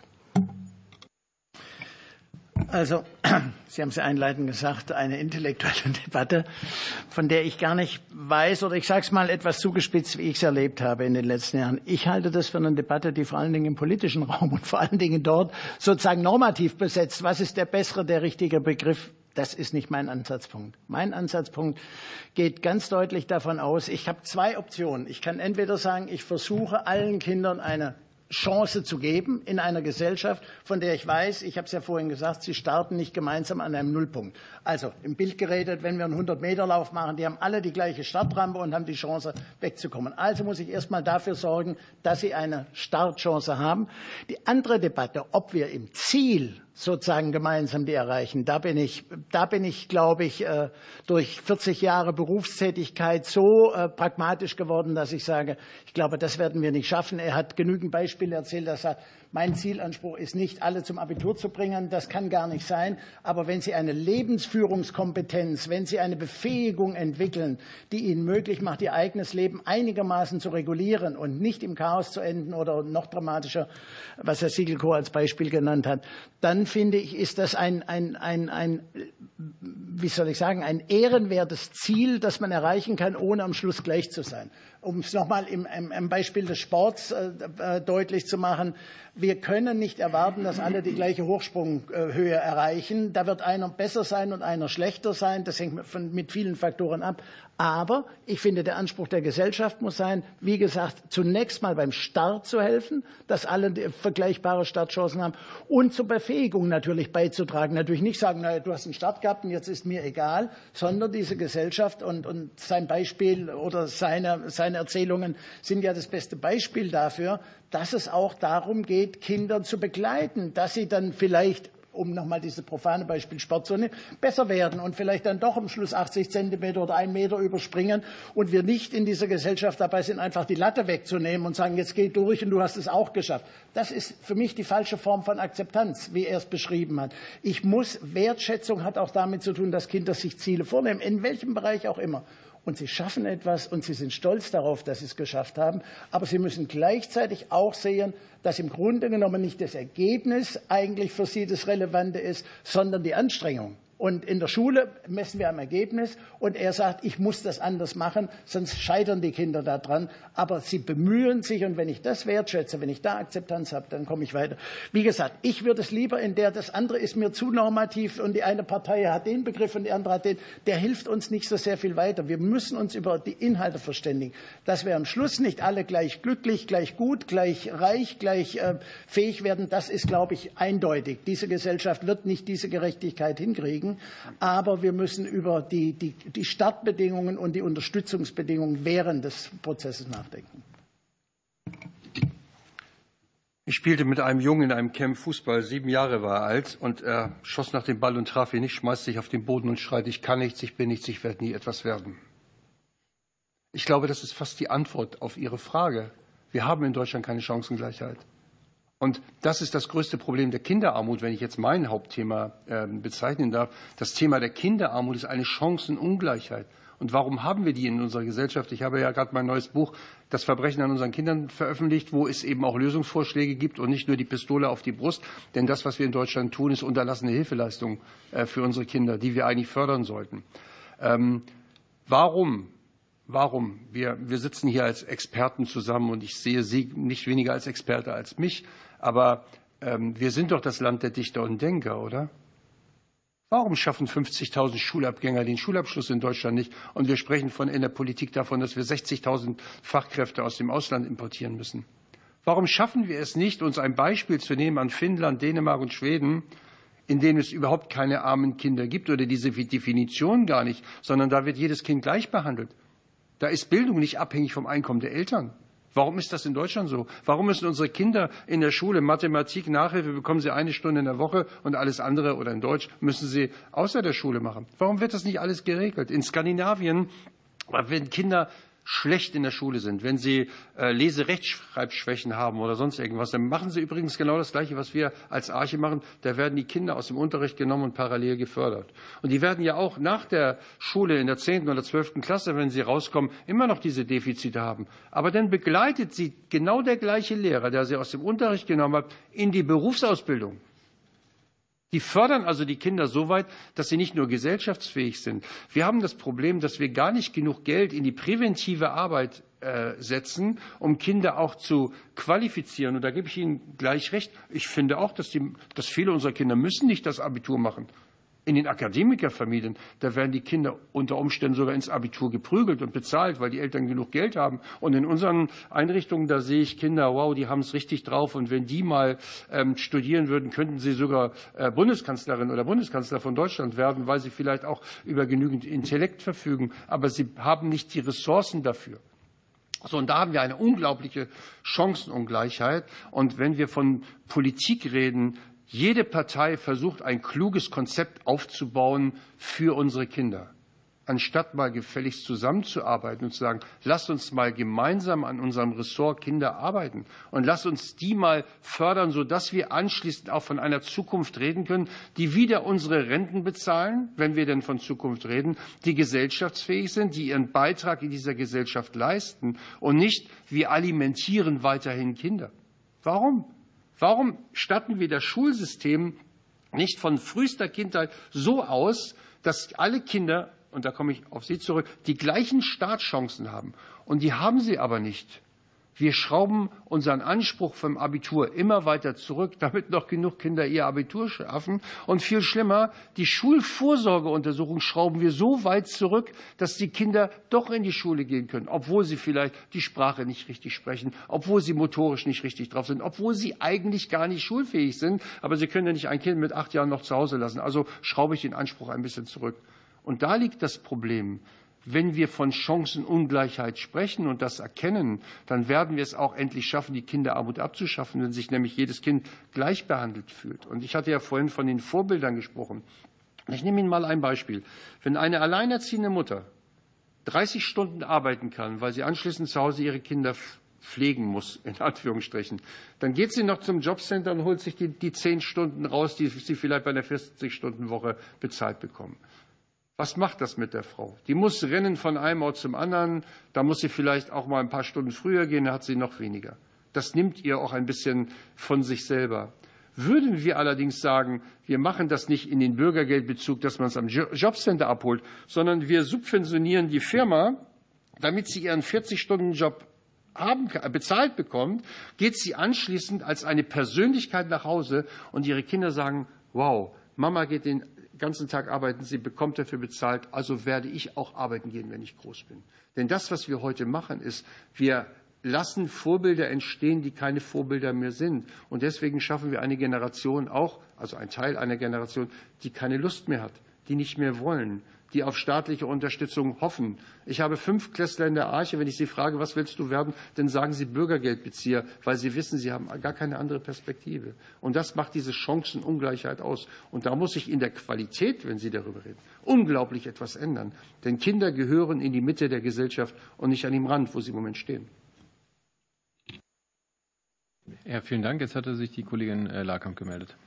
Also, Sie haben es einleitend gesagt, eine intellektuelle Debatte, von der ich gar nicht weiß, oder ich sage es mal etwas zugespitzt, wie ich es erlebt habe in den letzten Jahren. Ich halte das für eine Debatte, die vor allen Dingen im politischen Raum und vor allen Dingen dort sozusagen normativ besetzt. Was ist der bessere, der richtige Begriff? Das ist nicht mein Ansatzpunkt. Mein Ansatzpunkt geht ganz deutlich davon aus, ich habe zwei Optionen. Ich kann entweder sagen, ich versuche allen Kindern eine Chance zu geben in einer Gesellschaft, von der ich weiß, ich habe es ja vorhin gesagt, sie starten nicht gemeinsam an einem Nullpunkt. Also im Bild geredet, wenn wir einen hundert-Meter-Lauf machen, die haben alle die gleiche Startrampe und haben die Chance wegzukommen. Also muss ich erst mal dafür sorgen, dass sie eine Startchance haben. Die andere Debatte, ob wir im Ziel sozusagen gemeinsam die erreichen. Da bin ich, da bin ich, glaube ich, durch vierzig Jahre Berufstätigkeit so pragmatisch geworden, dass ich sage, ich glaube, das werden wir nicht schaffen. Er hat genügend Beispiele erzählt, dass er mein Zielanspruch ist nicht, alle zum Abitur zu bringen. Das kann gar nicht sein. Aber wenn Sie eine Lebensführungskompetenz, wenn Sie eine Befähigung entwickeln, die Ihnen möglich macht, Ihr eigenes Leben einigermaßen zu regulieren und nicht im Chaos zu enden oder noch dramatischer, was Herr Siegelko als Beispiel genannt hat, dann finde ich, ist das ein, ein, ein, ein, wie soll ich sagen, ein ehrenwertes Ziel, das man erreichen kann, ohne am Schluss gleich zu sein. Um es nochmal im, im, im Beispiel des Sports äh, deutlich zu machen, wir können nicht erwarten, dass alle die gleiche Hochsprunghöhe erreichen. Da wird einer besser sein und einer schlechter sein. Das hängt von, mit vielen Faktoren ab. Aber ich finde, der Anspruch der Gesellschaft muss sein, wie gesagt, zunächst mal beim Start zu helfen, dass alle vergleichbare Startchancen haben und zur Befähigung natürlich beizutragen. Natürlich nicht sagen, naja, du hast einen Start gehabt und jetzt ist mir egal, sondern diese Gesellschaft und, und sein Beispiel oder seine, seine Erzählungen sind ja das beste Beispiel dafür, dass es auch darum geht, Kinder zu begleiten, dass sie dann vielleicht, um nochmal dieses profane Beispiel Sport zu nehmen, besser werden und vielleicht dann doch am Schluss achtzig Zentimeter oder einen Meter überspringen und wir nicht in dieser Gesellschaft dabei sind, einfach die Latte wegzunehmen und sagen, jetzt geh durch und du hast es auch geschafft. Das ist für mich die falsche Form von Akzeptanz, wie er es beschrieben hat. Ich muss, Wertschätzung hat auch damit zu tun, dass Kinder sich Ziele vornehmen, in welchem Bereich auch immer. Und sie schaffen etwas und sie sind stolz darauf, dass sie es geschafft haben. Aber sie müssen gleichzeitig auch sehen, dass im Grunde genommen nicht das Ergebnis eigentlich für sie das Relevante ist, sondern die Anstrengung. Und in der Schule messen wir am Ergebnis und er sagt, ich muss das anders machen, sonst scheitern die Kinder daran. Aber sie bemühen sich und wenn ich das wertschätze, wenn ich da Akzeptanz habe, dann komme ich weiter. Wie gesagt, ich würde es lieber in der, das andere ist mir zu normativ und die eine Partei hat den Begriff und die andere hat den, der hilft uns nicht so sehr viel weiter. Wir müssen uns über die Inhalte verständigen, dass wir am Schluss nicht alle gleich glücklich, gleich gut, gleich reich, gleich äh, fähig werden. Das ist, glaube ich, eindeutig. Diese Gesellschaft wird nicht diese Gerechtigkeit hinkriegen. Aber wir müssen über die, die, die Startbedingungen und die Unterstützungsbedingungen während des Prozesses nachdenken. Ich spielte mit einem Jungen in einem Camp Fußball, sieben Jahre war er alt, und er schoss nach dem Ball und traf ihn nicht, schmeißt sich auf den Boden und schreit: Ich kann nichts, ich bin nichts, ich werde nie etwas werden. Ich glaube, das ist fast die Antwort auf Ihre Frage. Wir haben in Deutschland keine Chancengleichheit. Und das ist das größte Problem der Kinderarmut, wenn ich jetzt mein Hauptthema äh, bezeichnen darf. Das Thema der Kinderarmut ist eine Chancenungleichheit. Und warum haben wir die in unserer Gesellschaft? Ich habe ja gerade mein neues Buch Das Verbrechen an unseren Kindern veröffentlicht, wo es eben auch Lösungsvorschläge gibt und nicht nur die Pistole auf die Brust. Denn das, was wir in Deutschland tun, ist unterlassene Hilfeleistung äh, für unsere Kinder, die wir eigentlich fördern sollten. Ähm, warum? Warum? Wir, wir sitzen hier als Experten zusammen, und ich sehe Sie nicht weniger als Experte als mich. Aber ähm, wir sind doch das Land der Dichter und Denker, oder? Warum schaffen fünfzigtausend Schulabgänger den Schulabschluss in Deutschland nicht? Und wir sprechen von, in der Politik davon, dass wir sechzigtausend Fachkräfte aus dem Ausland importieren müssen. Warum schaffen wir es nicht, uns ein Beispiel zu nehmen an Finnland, Dänemark und Schweden, in denen es überhaupt keine armen Kinder gibt oder diese Definition gar nicht, sondern da wird jedes Kind gleich behandelt? Da ist Bildung nicht abhängig vom Einkommen der Eltern. Warum ist das in Deutschland so? Warum müssen unsere Kinder in der Schule Mathematik, Nachhilfe, bekommen sie eine Stunde in der Woche, und alles andere oder in Deutsch müssen sie außer der Schule machen? Warum wird das nicht alles geregelt? In Skandinavien, wenn Kinder schlecht in der Schule sind, wenn sie äh, Lese-Rechtschreibschwächen haben oder sonst irgendwas, dann machen sie übrigens genau das Gleiche, was wir als Arche machen. Da werden die Kinder aus dem Unterricht genommen und parallel gefördert. Und die werden ja auch nach der Schule in der zehnten oder zwölften Klasse, wenn sie rauskommen, immer noch diese Defizite haben. Aber dann begleitet sie genau der gleiche Lehrer, der sie aus dem Unterricht genommen hat, in die Berufsausbildung. Die fördern also die Kinder so weit, dass sie nicht nur gesellschaftsfähig sind. Wir haben das Problem, dass wir gar nicht genug Geld in die präventive Arbeit äh, setzen, um Kinder auch zu qualifizieren. Und da gebe ich Ihnen gleich recht. Ich finde auch, dass, die, dass viele unserer Kinder müssen nicht das Abitur machen. In den Akademikerfamilien, da werden die Kinder unter Umständen sogar ins Abitur geprügelt und bezahlt, weil die Eltern genug Geld haben. Und in unseren Einrichtungen, da sehe ich Kinder, wow, die haben es richtig drauf. Und wenn die mal ähm, studieren würden, könnten sie sogar äh, Bundeskanzlerin oder Bundeskanzler von Deutschland werden, weil sie vielleicht auch über genügend Intellekt verfügen. Aber sie haben nicht die Ressourcen dafür. So, und da haben wir eine unglaubliche Chancenungleichheit. Und wenn wir von Politik reden, jede Partei versucht, ein kluges Konzept aufzubauen für unsere Kinder, anstatt mal gefälligst zusammenzuarbeiten und zu sagen, lasst uns mal gemeinsam an unserem Ressort Kinder arbeiten und lasst uns die mal fördern, sodass wir anschließend auch von einer Zukunft reden können, die wieder unsere Renten bezahlen, wenn wir denn von Zukunft reden, die gesellschaftsfähig sind, die ihren Beitrag in dieser Gesellschaft leisten, und nicht, wir alimentieren weiterhin Kinder. Warum? Warum statten wir das Schulsystem nicht von frühester Kindheit so aus, dass alle Kinder, und da komme ich auf Sie zurück, die gleichen Startchancen haben? Und die haben sie aber nicht. Wir schrauben unseren Anspruch vom Abitur immer weiter zurück, damit noch genug Kinder ihr Abitur schaffen. Und viel schlimmer, die Schulvorsorgeuntersuchung schrauben wir so weit zurück, dass die Kinder doch in die Schule gehen können, obwohl sie vielleicht die Sprache nicht richtig sprechen, obwohl sie motorisch nicht richtig drauf sind, obwohl sie eigentlich gar nicht schulfähig sind. Aber sie können ja nicht ein Kind mit acht Jahren noch zu Hause lassen. Also schraube ich den Anspruch ein bisschen zurück. Und da liegt das Problem. Wenn wir von Chancenungleichheit sprechen und das erkennen, dann werden wir es auch endlich schaffen, die Kinderarmut abzuschaffen, wenn sich nämlich jedes Kind gleich behandelt fühlt. Und ich hatte ja vorhin von den Vorbildern gesprochen. Ich nehme Ihnen mal ein Beispiel. Wenn eine alleinerziehende Mutter dreißig Stunden arbeiten kann, weil sie anschließend zu Hause ihre Kinder pflegen muss, in Anführungsstrichen, dann geht sie noch zum Jobcenter und holt sich die, die zehn Stunden raus, die sie vielleicht bei einer vierzig-Stunden-Woche bezahlt bekommen. Was macht das mit der Frau? Die muss rennen von einem Ort zum anderen. Da muss sie vielleicht auch mal ein paar Stunden früher gehen, da hat sie noch weniger. Das nimmt ihr auch ein bisschen von sich selber. Würden wir allerdings sagen, wir machen das nicht in den Bürgergeldbezug, dass man es am Jobcenter abholt, sondern wir subventionieren die Firma, damit sie ihren vierzig-Stunden-Job haben, bezahlt bekommt, geht sie anschließend als eine Persönlichkeit nach Hause und ihre Kinder sagen, wow, Mama geht den ganzen Tag arbeiten, sie bekommt dafür bezahlt, also werde ich auch arbeiten gehen, wenn ich groß bin. Denn das, was wir heute machen, ist, wir lassen Vorbilder entstehen, die keine Vorbilder mehr sind. Und deswegen schaffen wir eine Generation auch, also ein Teil einer Generation, die keine Lust mehr hat, die nicht mehr wollen, die auf staatliche Unterstützung hoffen. Ich habe fünf Klässler in der Arche. Wenn ich sie frage, was willst du werden, dann sagen sie Bürgergeldbezieher, weil sie wissen, sie haben gar keine andere Perspektive. Und das macht diese Chancenungleichheit aus. Und da muss sich in der Qualität, wenn Sie darüber reden, unglaublich etwas ändern. Denn Kinder gehören in die Mitte der Gesellschaft und nicht an dem Rand, wo sie im Moment stehen. Ja, vielen Dank. Jetzt hatte sich die Kollegin Lakamp gemeldet.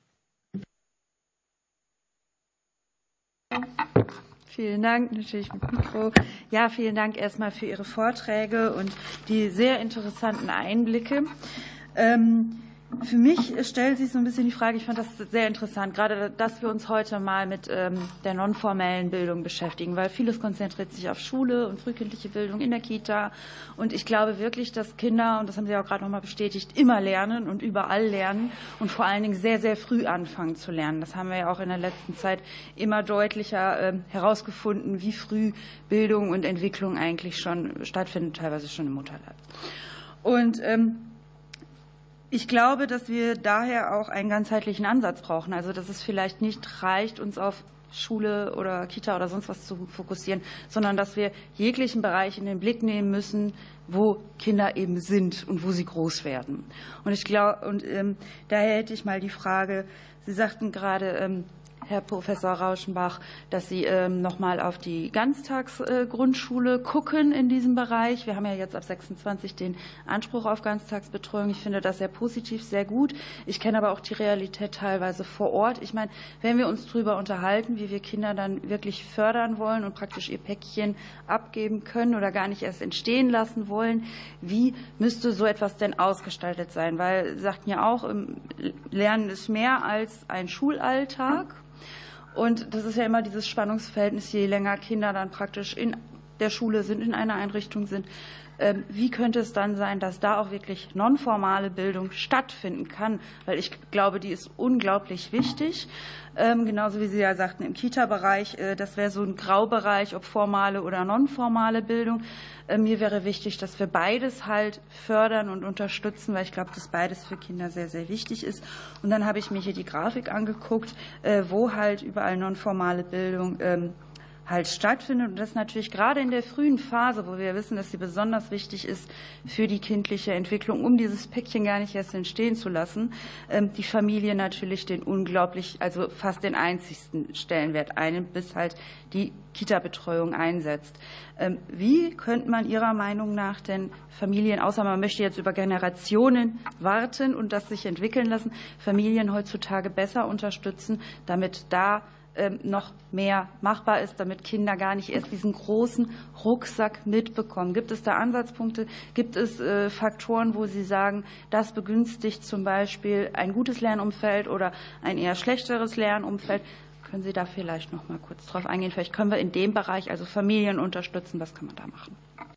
Vielen Dank, natürlich mit Mikro. Ja, vielen Dank erstmal für Ihre Vorträge und die sehr interessanten Einblicke. Ähm, Für mich stellt sich so ein bisschen die Frage, ich fand das sehr interessant, gerade dass wir uns heute mal mit ähm, der nonformellen Bildung beschäftigen, weil vieles konzentriert sich auf Schule und frühkindliche Bildung in der Kita. Und ich glaube wirklich, dass Kinder, und das haben Sie auch gerade noch mal bestätigt, immer lernen und überall lernen und vor allen Dingen sehr, sehr früh anfangen zu lernen. Das haben wir ja auch in der letzten Zeit immer deutlicher äh, herausgefunden, wie früh Bildung und Entwicklung eigentlich schon stattfindet, teilweise schon im Mutterleib. Und ähm, Ich glaube, dass wir daher auch einen ganzheitlichen Ansatz brauchen. Also, dass es vielleicht nicht reicht, uns auf Schule oder Kita oder sonst was zu fokussieren, sondern dass wir jeglichen Bereich in den Blick nehmen müssen, wo Kinder eben sind und wo sie groß werden. Und ich glaube, und ähm, daher hätte ich mal die Frage: Sie sagten gerade, ähm, Herr Professor Rauschenbach, dass Sie ähm, noch mal auf die Ganztagsgrundschule äh, gucken in diesem Bereich. Wir haben ja jetzt ab sechsundzwanzig den Anspruch auf Ganztagsbetreuung. Ich finde das sehr positiv, sehr gut. Ich kenne aber auch die Realität teilweise vor Ort. Ich meine, wenn wir uns darüber unterhalten, wie wir Kinder dann wirklich fördern wollen und praktisch ihr Päckchen abgeben können oder gar nicht erst entstehen lassen wollen, wie müsste so etwas denn ausgestaltet sein? Weil Sie sagten ja auch, Lernen ist mehr als ein Schulalltag. Und das ist ja immer dieses Spannungsverhältnis, je länger Kinder dann praktisch in der Schule sind, in einer Einrichtung sind. Wie könnte es dann sein, dass da auch wirklich nonformale Bildung stattfinden kann? Weil ich glaube, die ist unglaublich wichtig. Genauso wie Sie ja sagten, im Kita-Bereich, das wäre so ein Graubereich, ob formale oder nonformale Bildung. Mir wäre wichtig, dass wir beides halt fördern und unterstützen, weil ich glaube, dass beides für Kinder sehr, sehr wichtig ist. Und dann habe ich mir hier die Grafik angeguckt, wo halt überall nonformale Bildung halt stattfindet. Und das natürlich gerade in der frühen Phase, wo wir wissen, dass sie besonders wichtig ist für die kindliche Entwicklung, um dieses Päckchen gar nicht erst entstehen zu lassen, die Familie natürlich den unglaublich, also fast den einzigsten Stellenwert einnimmt, bis halt die Kita-Betreuung einsetzt. Wie könnte man Ihrer Meinung nach denn Familien, außer man möchte jetzt über Generationen warten und das sich entwickeln lassen, Familien heutzutage besser unterstützen, damit da noch mehr machbar ist, damit Kinder gar nicht erst diesen großen Rucksack mitbekommen? Gibt es da Ansatzpunkte? Gibt es äh, Faktoren, wo Sie sagen, das begünstigt zum Beispiel ein gutes Lernumfeld oder ein eher schlechteres Lernumfeld? Können Sie da vielleicht noch mal kurz drauf eingehen? Vielleicht können wir in dem Bereich also Familien unterstützen. Was kann man da machen?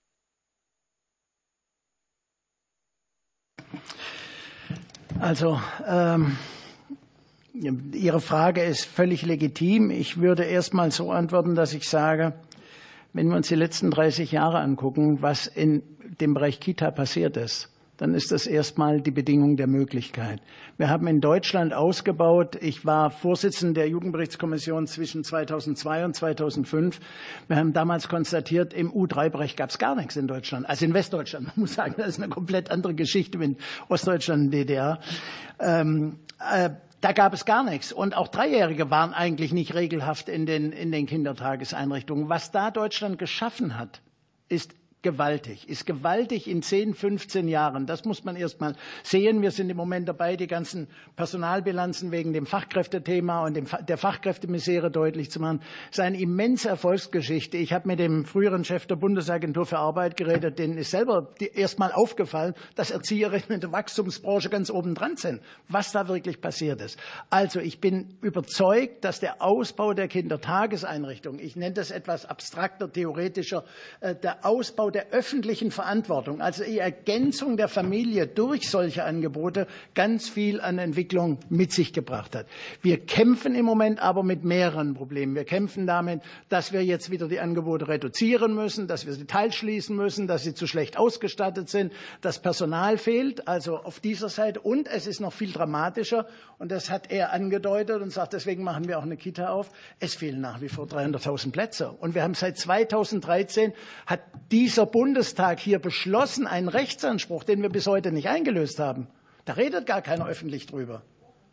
Also ähm Ihre Frage ist völlig legitim. Ich würde erst mal so antworten, dass ich sage, wenn wir uns die letzten dreißig Jahre angucken, was in dem Bereich Kita passiert ist, dann ist das erstmal die Bedingung der Möglichkeit. Wir haben in Deutschland ausgebaut. Ich war Vorsitzender der Jugendberichtskommission zwischen zweitausendzwei und zweitausendfünf. Wir haben damals konstatiert, im U drei Bereich gab es gar nichts in Deutschland. Also in Westdeutschland. Man muss sagen, das ist eine komplett andere Geschichte mit Ostdeutschland und D D R. Ähm, äh, Da gab es gar nichts. Und auch Dreijährige waren eigentlich nicht regelhaft in den, in den Kindertageseinrichtungen. Was da Deutschland geschaffen hat, ist gewaltig, ist gewaltig in zehn, fünfzehn Jahren. Das muss man erst mal sehen. Wir sind im Moment dabei, die ganzen Personalbilanzen wegen dem Fachkräftethema und dem, der Fachkräftemisere deutlich zu machen. Es ist eine immense Erfolgsgeschichte. Ich habe mit dem früheren Chef der Bundesagentur für Arbeit geredet. Denen ist selber erst mal aufgefallen, dass Erzieherinnen in der Wachstumsbranche ganz oben dran sind, was da wirklich passiert ist. Also ich bin überzeugt, dass der Ausbau der Kindertageseinrichtungen, ich nenne das etwas abstrakter, theoretischer, der Ausbau der öffentlichen Verantwortung, also die Ergänzung der Familie durch solche Angebote, ganz viel an Entwicklung mit sich gebracht hat. Wir kämpfen im Moment aber mit mehreren Problemen. Wir kämpfen damit, dass wir jetzt wieder die Angebote reduzieren müssen, dass wir sie teilschließen müssen, dass sie zu schlecht ausgestattet sind, dass Personal fehlt, also auf dieser Seite. Und es ist noch viel dramatischer, und das hat er angedeutet und sagt, deswegen machen wir auch eine Kita auf. Es fehlen nach wie vor dreihunderttausend Plätze. Und wir haben seit zweitausenddreizehn, hat dieser Bundestag hier beschlossen, einen Rechtsanspruch, den wir bis heute nicht eingelöst haben. Da redet gar keiner öffentlich drüber.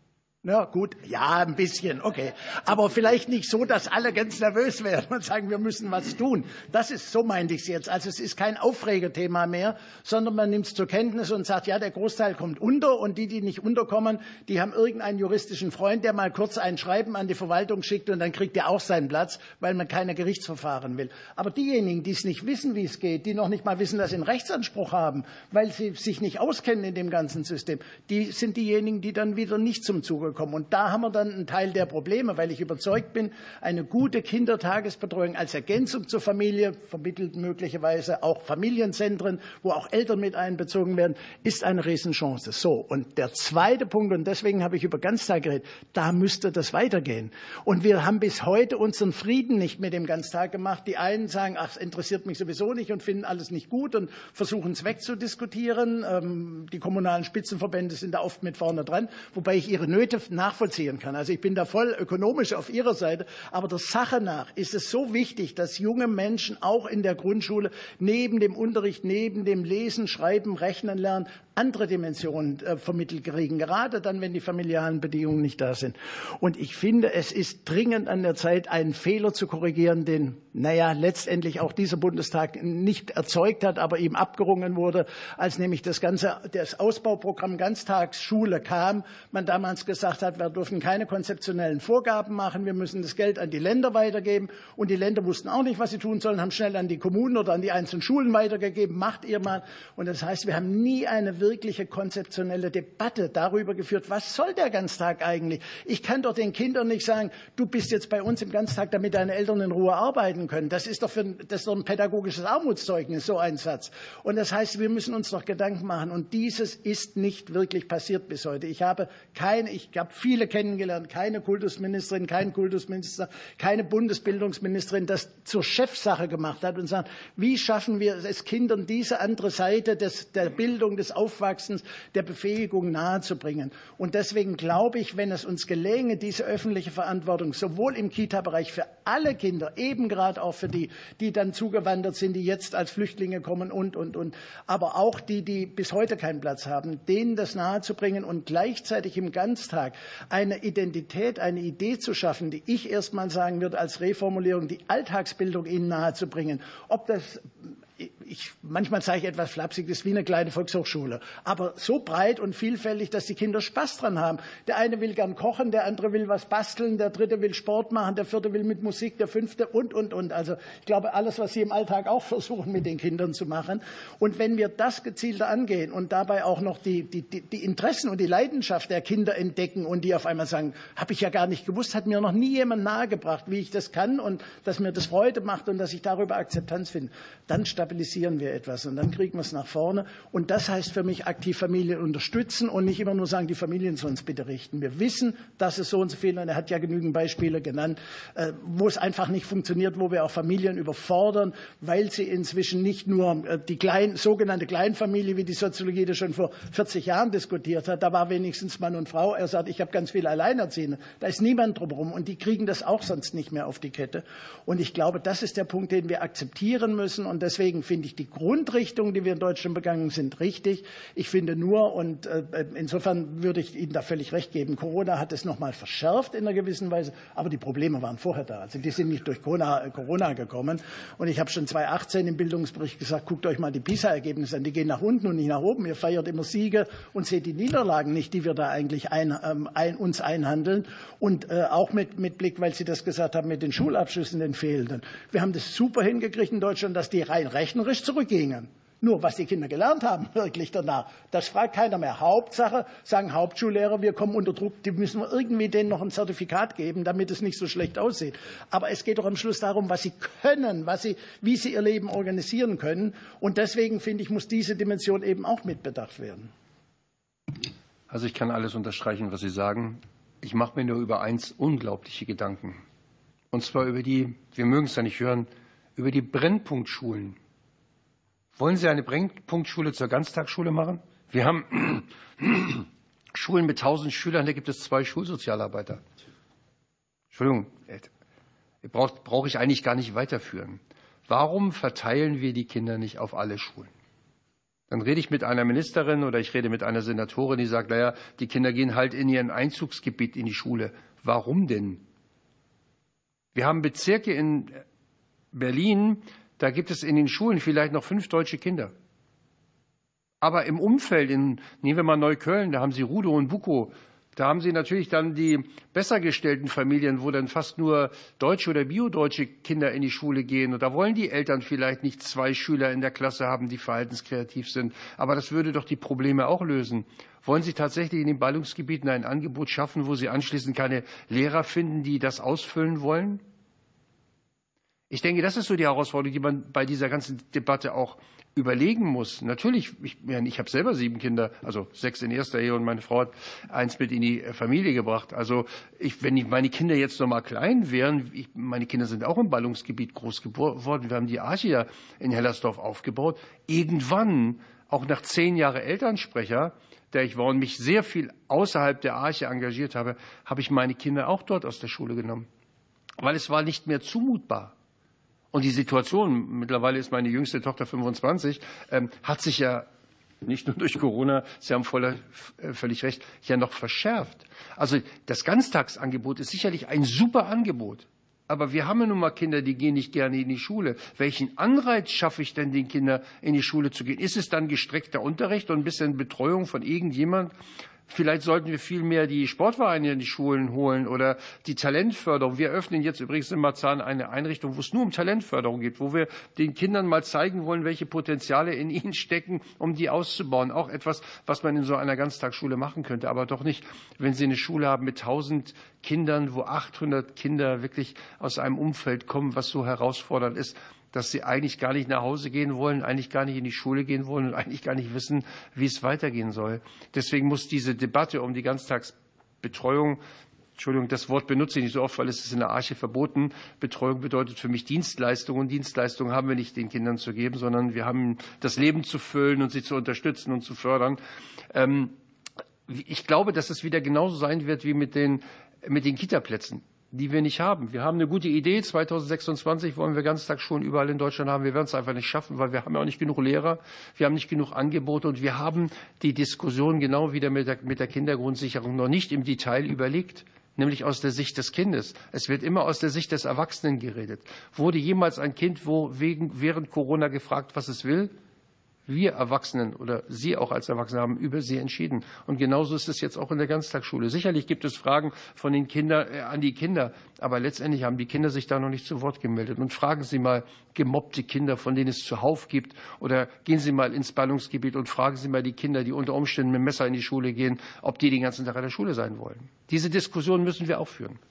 Ja, gut, ja, ein bisschen, okay. Aber vielleicht nicht so, dass alle ganz nervös werden und sagen, wir müssen was tun. Das ist, so meinte ich es jetzt. Also es ist kein Aufregethema mehr, sondern man nimmt es zur Kenntnis und sagt, ja, der Großteil kommt unter, und die, die nicht unterkommen, die haben irgendeinen juristischen Freund, der mal kurz ein Schreiben an die Verwaltung schickt, und dann kriegt er auch seinen Platz, weil man keine Gerichtsverfahren will. Aber diejenigen, die es nicht wissen, wie es geht, die noch nicht mal wissen, dass sie einen Rechtsanspruch haben, weil sie sich nicht auskennen in dem ganzen System, die sind diejenigen, die dann wieder nicht zum Zuge kommen. Und da haben wir dann einen Teil der Probleme, weil ich überzeugt bin, eine gute Kindertagesbetreuung als Ergänzung zur Familie, vermittelt möglicherweise auch Familienzentren, wo auch Eltern mit einbezogen werden, ist eine Riesenchance. So, und der zweite Punkt, und deswegen habe ich über Ganztag geredet, da müsste das weitergehen. Und wir haben bis heute unseren Frieden nicht mit dem Ganztag gemacht. Die einen sagen, ach, es interessiert mich sowieso nicht und finden alles nicht gut und versuchen es wegzudiskutieren. Die kommunalen Spitzenverbände sind da oft mit vorne dran, wobei ich ihre Nöte nachvollziehen kann. Also ich bin da voll ökonomisch auf Ihrer Seite, aber der Sache nach ist es so wichtig, dass junge Menschen auch in der Grundschule neben dem Unterricht, neben dem Lesen, Schreiben, Rechnen lernen, andere Dimensionen äh, vermittelt kriegen, gerade dann, wenn die familialen Bedingungen nicht da sind. Und ich finde, es ist dringend an der Zeit, einen Fehler zu korrigieren, den, naja, letztendlich auch dieser Bundestag nicht erzeugt hat, aber ihm abgerungen wurde, als nämlich das ganze, das Ausbauprogramm Ganztagsschule kam, man damals gesagt hat, wir dürfen keine konzeptionellen Vorgaben machen, wir müssen das Geld an die Länder weitergeben, und die Länder wussten auch nicht, was sie tun sollen, haben schnell an die Kommunen oder an die einzelnen Schulen weitergegeben, macht ihr mal. Und das heißt, wir haben nie eine wirkliche konzeptionelle Debatte darüber geführt, was soll der Ganztag eigentlich? Ich kann doch den Kindern nicht sagen, du bist jetzt bei uns im Ganztag, damit deine Eltern in Ruhe arbeiten können. Das ist doch, für, das ist doch ein pädagogisches Armutszeugnis, so ein Satz. Und das heißt, wir müssen uns doch Gedanken machen. Und dieses ist nicht wirklich passiert bis heute. Ich habe keine, ich habe viele kennengelernt, keine Kultusministerin, kein Kultusminister, keine Bundesbildungsministerin, das zur Chefsache gemacht hat und sagt, wie schaffen wir es Kindern diese andere Seite des, der Bildung, des Aufwachsens, der Befähigung nahezubringen. Und deswegen glaube ich, wenn es uns gelänge, diese öffentliche Verantwortung sowohl im Kita-Bereich für alle Kinder, eben gerade auch für die, die dann zugewandert sind, die jetzt als Flüchtlinge kommen und, und, und, aber auch die, die bis heute keinen Platz haben, denen das nahezubringen und gleichzeitig im Ganztag eine Identität, eine Idee zu schaffen, die ich erst mal sagen würde als Reformulierung, die Alltagsbildung ihnen nahezubringen. Ob das Ich, manchmal sage ich etwas flapsig, das ist wie eine kleine Volkshochschule. Aber so breit und vielfältig, dass die Kinder Spaß dran haben. Der eine will gern kochen, der andere will was basteln, der dritte will Sport machen, der vierte will mit Musik, der fünfte und, und, und. Also ich glaube, alles, was Sie im Alltag auch versuchen, mit den Kindern zu machen. Und wenn wir das gezielter angehen und dabei auch noch die, die, die Interessen und die Leidenschaft der Kinder entdecken und die auf einmal sagen, habe ich ja gar nicht gewusst, hat mir noch nie jemand nahegebracht, wie ich das kann und dass mir das Freude macht und dass ich darüber Akzeptanz finde, dann stabilisieren wir etwas und dann kriegen wir es nach vorne. Und das heißt für mich aktiv Familien unterstützen und nicht immer nur sagen, die Familien sollen es bitte richten. Wir wissen, dass es so und so viel, und er hat ja genügend Beispiele genannt, wo es einfach nicht funktioniert, wo wir auch Familien überfordern, weil sie inzwischen nicht nur die klein, sogenannte Kleinfamilie, wie die Soziologie das schon vor vierzig Jahren diskutiert hat, da war wenigstens Mann und Frau. Er sagt, ich habe ganz viele Alleinerziehende. Da ist niemand drumherum und die kriegen das auch sonst nicht mehr auf die Kette. Und ich glaube, das ist der Punkt, den wir akzeptieren müssen, und deswegen finde ich die Grundrichtung, die wir in Deutschland begangen sind, richtig. Ich finde nur, und äh, insofern würde ich Ihnen da völlig recht geben, Corona hat es noch mal verschärft in einer gewissen Weise, aber die Probleme waren vorher da. Also die sind nicht durch Corona, Corona gekommen. Und ich habe schon zweitausendachtzehn im Bildungsbericht gesagt, guckt euch mal die PISA-Ergebnisse an, die gehen nach unten und nicht nach oben. Ihr feiert immer Siege und seht die Niederlagen nicht, die wir da eigentlich ein, ähm, ein, uns einhandeln. Und äh, auch mit, mit Blick, weil Sie das gesagt haben, mit den Schulabschlüssen, den fehlenden. Wir haben das super hingekriegt in Deutschland, dass die rein rechnerisch zurückgingen. Nur was die Kinder gelernt haben, wirklich danach, das fragt keiner mehr. Hauptsache, sagen Hauptschullehrer, wir kommen unter Druck, die müssen wir irgendwie denen noch ein Zertifikat geben, damit es nicht so schlecht aussieht. Aber es geht doch am Schluss darum, was sie können, was sie, wie sie ihr Leben organisieren können. Und deswegen, finde ich, muss diese Dimension eben auch mitbedacht werden. Also ich kann alles unterstreichen, was Sie sagen. Ich mache mir nur über eins unglaubliche Gedanken. Und zwar über die, wir mögen es ja nicht hören, über die Brennpunktschulen. Wollen Sie eine Brennpunktschule zur Ganztagsschule machen? Wir haben Schulen mit tausend Schülern, da gibt es zwei Schulsozialarbeiter. Entschuldigung, brauche brauch ich eigentlich gar nicht weiterführen. Warum verteilen wir die Kinder nicht auf alle Schulen? Dann rede ich mit einer Ministerin oder ich rede mit einer Senatorin, die sagt, naja, die Kinder gehen halt in ihrem Einzugsgebiet in die Schule. Warum denn? Wir haben Bezirke in Berlin, da gibt es in den Schulen vielleicht noch fünf deutsche Kinder. Aber im Umfeld, in, nehmen wir mal Neukölln, da haben Sie Rudow und Bukow, da haben Sie natürlich dann die besser gestellten Familien, wo dann fast nur deutsche oder biodeutsche Kinder in die Schule gehen. Und da wollen die Eltern vielleicht nicht zwei Schüler in der Klasse haben, die verhaltenskreativ sind. Aber das würde doch die Probleme auch lösen. Wollen Sie tatsächlich in den Ballungsgebieten ein Angebot schaffen, wo Sie anschließend keine Lehrer finden, die das ausfüllen wollen? Ich denke, das ist so die Herausforderung, die man bei dieser ganzen Debatte auch überlegen muss. Natürlich, ich, ich habe selber sieben Kinder, also sechs in erster Ehe und meine Frau hat eins mit in die Familie gebracht. Also ich, wenn ich, meine Kinder jetzt noch mal klein wären, ich, meine Kinder sind auch im Ballungsgebiet groß geworden. Wir haben die Arche ja in Hellersdorf aufgebaut. Irgendwann, auch nach zehn Jahren Elternsprecher, der ich war und mich sehr viel außerhalb der Arche engagiert habe, habe ich meine Kinder auch dort aus der Schule genommen, weil es war nicht mehr zumutbar. Und die Situation, mittlerweile ist meine jüngste Tochter fünfundzwanzig, ähm, hat sich ja nicht nur durch Corona, Sie haben voller, äh, völlig recht, ja noch verschärft. Also das Ganztagsangebot ist sicherlich ein super Angebot. Aber wir haben ja nun mal Kinder, die gehen nicht gerne in die Schule. Welchen Anreiz schaffe ich denn, den Kindern in die Schule zu gehen? Ist es dann gestreckter Unterricht und ein bisschen Betreuung von irgendjemand? Vielleicht sollten wir viel mehr die Sportvereine in die Schulen holen oder die Talentförderung. Wir öffnen jetzt übrigens in Marzahn eine Einrichtung, wo es nur um Talentförderung geht, wo wir den Kindern mal zeigen wollen, welche Potenziale in ihnen stecken, um die auszubauen. Auch etwas, was man in so einer Ganztagsschule machen könnte, aber doch nicht, wenn Sie eine Schule haben mit tausend Kindern, wo achthundert Kinder wirklich aus einem Umfeld kommen, was so herausfordernd ist, dass sie eigentlich gar nicht nach Hause gehen wollen, eigentlich gar nicht in die Schule gehen wollen und eigentlich gar nicht wissen, wie es weitergehen soll. Deswegen muss diese Debatte um die Ganztagsbetreuung, Entschuldigung, das Wort benutze ich nicht so oft, weil es ist in der Arche verboten. Betreuung bedeutet für mich Dienstleistung und Dienstleistung haben wir nicht den Kindern zu geben, sondern wir haben das Leben zu füllen und sie zu unterstützen und zu fördern. Ich glaube, dass es wieder genauso sein wird wie mit den, mit den Kitaplätzen, die wir nicht haben. Wir haben eine gute Idee. zweitausendsechsundzwanzig wollen wir Ganztagsschulen überall in Deutschland haben. Wir werden es einfach nicht schaffen, weil wir haben ja auch nicht genug Lehrer. Wir haben nicht genug Angebote und wir haben die Diskussion genau wieder mit der, mit der Kindergrundsicherung noch nicht im Detail überlegt, nämlich aus der Sicht des Kindes. Es wird immer aus der Sicht des Erwachsenen geredet. Wurde jemals ein Kind wo wegen, während Corona gefragt, was es will? Wir Erwachsenen oder Sie auch als Erwachsene haben über sie entschieden. Und genauso ist es jetzt auch in der Ganztagsschule. Sicherlich gibt es Fragen von den Kindern äh, an die Kinder, aber letztendlich haben die Kinder sich da noch nicht zu Wort gemeldet. Und fragen Sie mal gemobbte Kinder, von denen es zuhauf gibt, oder gehen Sie mal ins Ballungsgebiet und fragen Sie mal die Kinder, die unter Umständen mit dem Messer in die Schule gehen, ob die den ganzen Tag an der Schule sein wollen. Diese Diskussion müssen wir auch führen.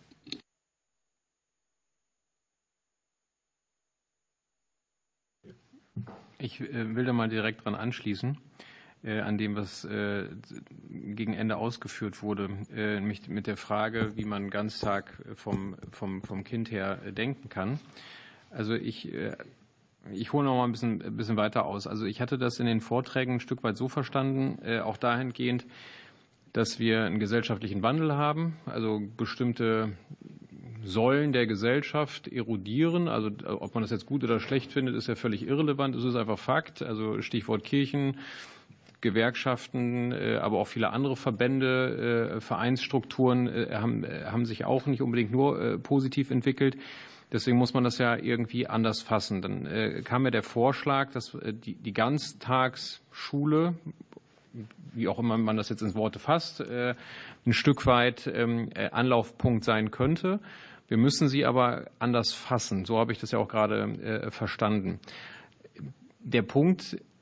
Ich will da mal direkt dran anschließen, äh, an dem, was äh, gegen Ende ausgeführt wurde, äh, nämlich mit der Frage, wie man Ganztag vom, vom, vom Kind her äh, denken kann. Also ich, äh, ich hole noch mal ein bisschen, ein bisschen weiter aus. Also ich hatte das in den Vorträgen ein Stück weit so verstanden, äh, auch dahingehend, dass wir einen gesellschaftlichen Wandel haben, also bestimmte Säulen der Gesellschaft erodieren. Also ob man das jetzt gut oder schlecht findet, ist ja völlig irrelevant. Es ist einfach Fakt. Also Stichwort Kirchen, Gewerkschaften, aber auch viele andere Verbände, Vereinsstrukturen haben, haben sich auch nicht unbedingt nur positiv entwickelt. Deswegen muss man das ja irgendwie anders fassen. Dann kam ja der Vorschlag, dass die, die Ganztagsschule, wie auch immer man das jetzt ins Worte fasst, ein Stück weit Anlaufpunkt sein könnte. Wir müssen sie aber anders fassen. So habe ich das ja auch gerade verstanden. Der Punkt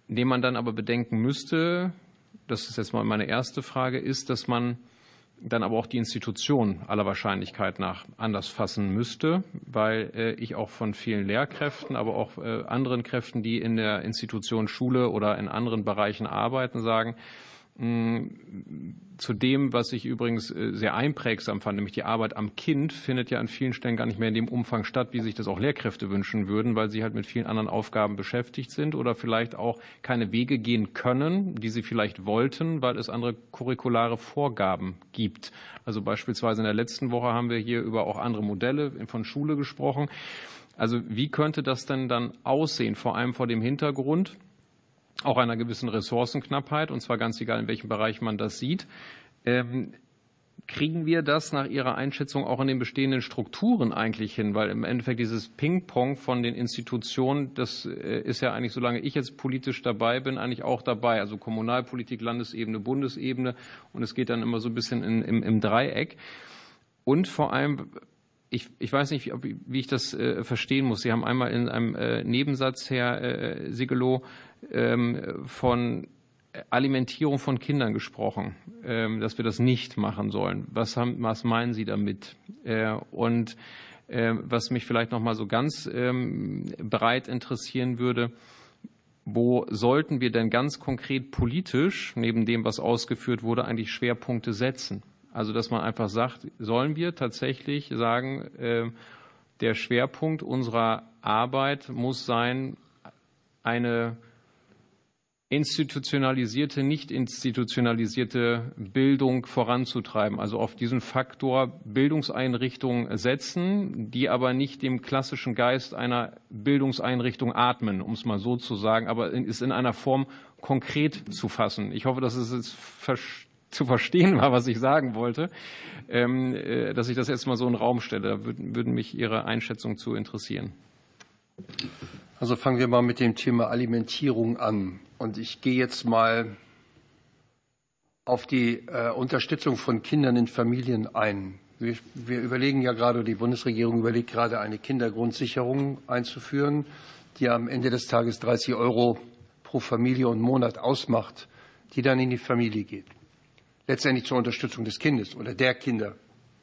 den man dann aber bedenken müsste, das ist jetzt mal meine erste Frage, ist, dass man dann aber auch die Institution aller Wahrscheinlichkeit nach anders fassen müsste, weil äh, ich auch von vielen Lehrkräften, aber auch äh, anderen Kräften, die in der Institution Schule oder in anderen Bereichen arbeiten, sagen, mh, zu dem, was ich übrigens äh, sehr einprägsam fand, nämlich die Arbeit am Kind, findet ja an vielen Stellen gar nicht mehr in dem Umfang statt, wie sich das auch Lehrkräfte wünschen würden, weil sie halt mit vielen anderen Aufgaben beschäftigt sind oder vielleicht auch keine Wege gehen können, die sie vielleicht wollten, weil es andere curriculare Vorgaben gibt. Also beispielsweise in der letzten Woche haben wir hier über auch andere Modelle von Schule gesprochen. Also wie könnte das denn dann aussehen, vor allem vor dem Hintergrund auch einer gewissen Ressourcenknappheit, und zwar ganz egal, in welchem Bereich man das sieht. Ähm, kriegen wir das nach Ihrer Einschätzung auch in den bestehenden Strukturen eigentlich hin? Weil im Endeffekt dieses Ping-Pong von den Institutionen, das ist ja eigentlich, solange ich jetzt politisch dabei bin, eigentlich auch dabei. Also Kommunalpolitik, Landesebene, Bundesebene, und es geht dann immer so ein bisschen in, im, im Dreieck. Und vor allem, Ich, ich weiß nicht, wie, wie ich das äh, verstehen muss. Sie haben einmal in einem äh, Nebensatz, Herr äh, Sigelow, ähm, von Alimentierung von Kindern gesprochen, ähm, dass wir das nicht machen sollen. Was, haben, was meinen Sie damit? Äh, und äh, was mich vielleicht noch mal so ganz ähm, breit interessieren würde, wo sollten wir denn ganz konkret politisch, neben dem, was ausgeführt wurde, eigentlich Schwerpunkte setzen? Also dass man einfach sagt, sollen wir tatsächlich sagen, äh, der Schwerpunkt unserer Arbeit muss sein, eine institutionalisierte, nicht institutionalisierte Bildung voranzutreiben. Also auf diesen Faktor Bildungseinrichtungen setzen, die aber nicht dem klassischen Geist einer Bildungseinrichtung atmen, um es mal so zu sagen, aber ist in einer Form konkret zu fassen. Ich hoffe, dass es jetzt verstanden zu verstehen war, was ich sagen wollte, dass ich das jetzt mal so in den Raum stelle. Da würden mich Ihre Einschätzungen zu interessieren. Also fangen wir mal mit dem Thema Alimentierung an. Und ich gehe jetzt mal auf die äh, Unterstützung von Kindern in Familien ein. Wir, wir überlegen ja gerade, die Bundesregierung überlegt gerade, eine Kindergrundsicherung einzuführen, die am Ende des Tages dreißig Euro pro Familie und Monat ausmacht, die dann in die Familie geht. Letztendlich zur Unterstützung des Kindes oder der Kinder.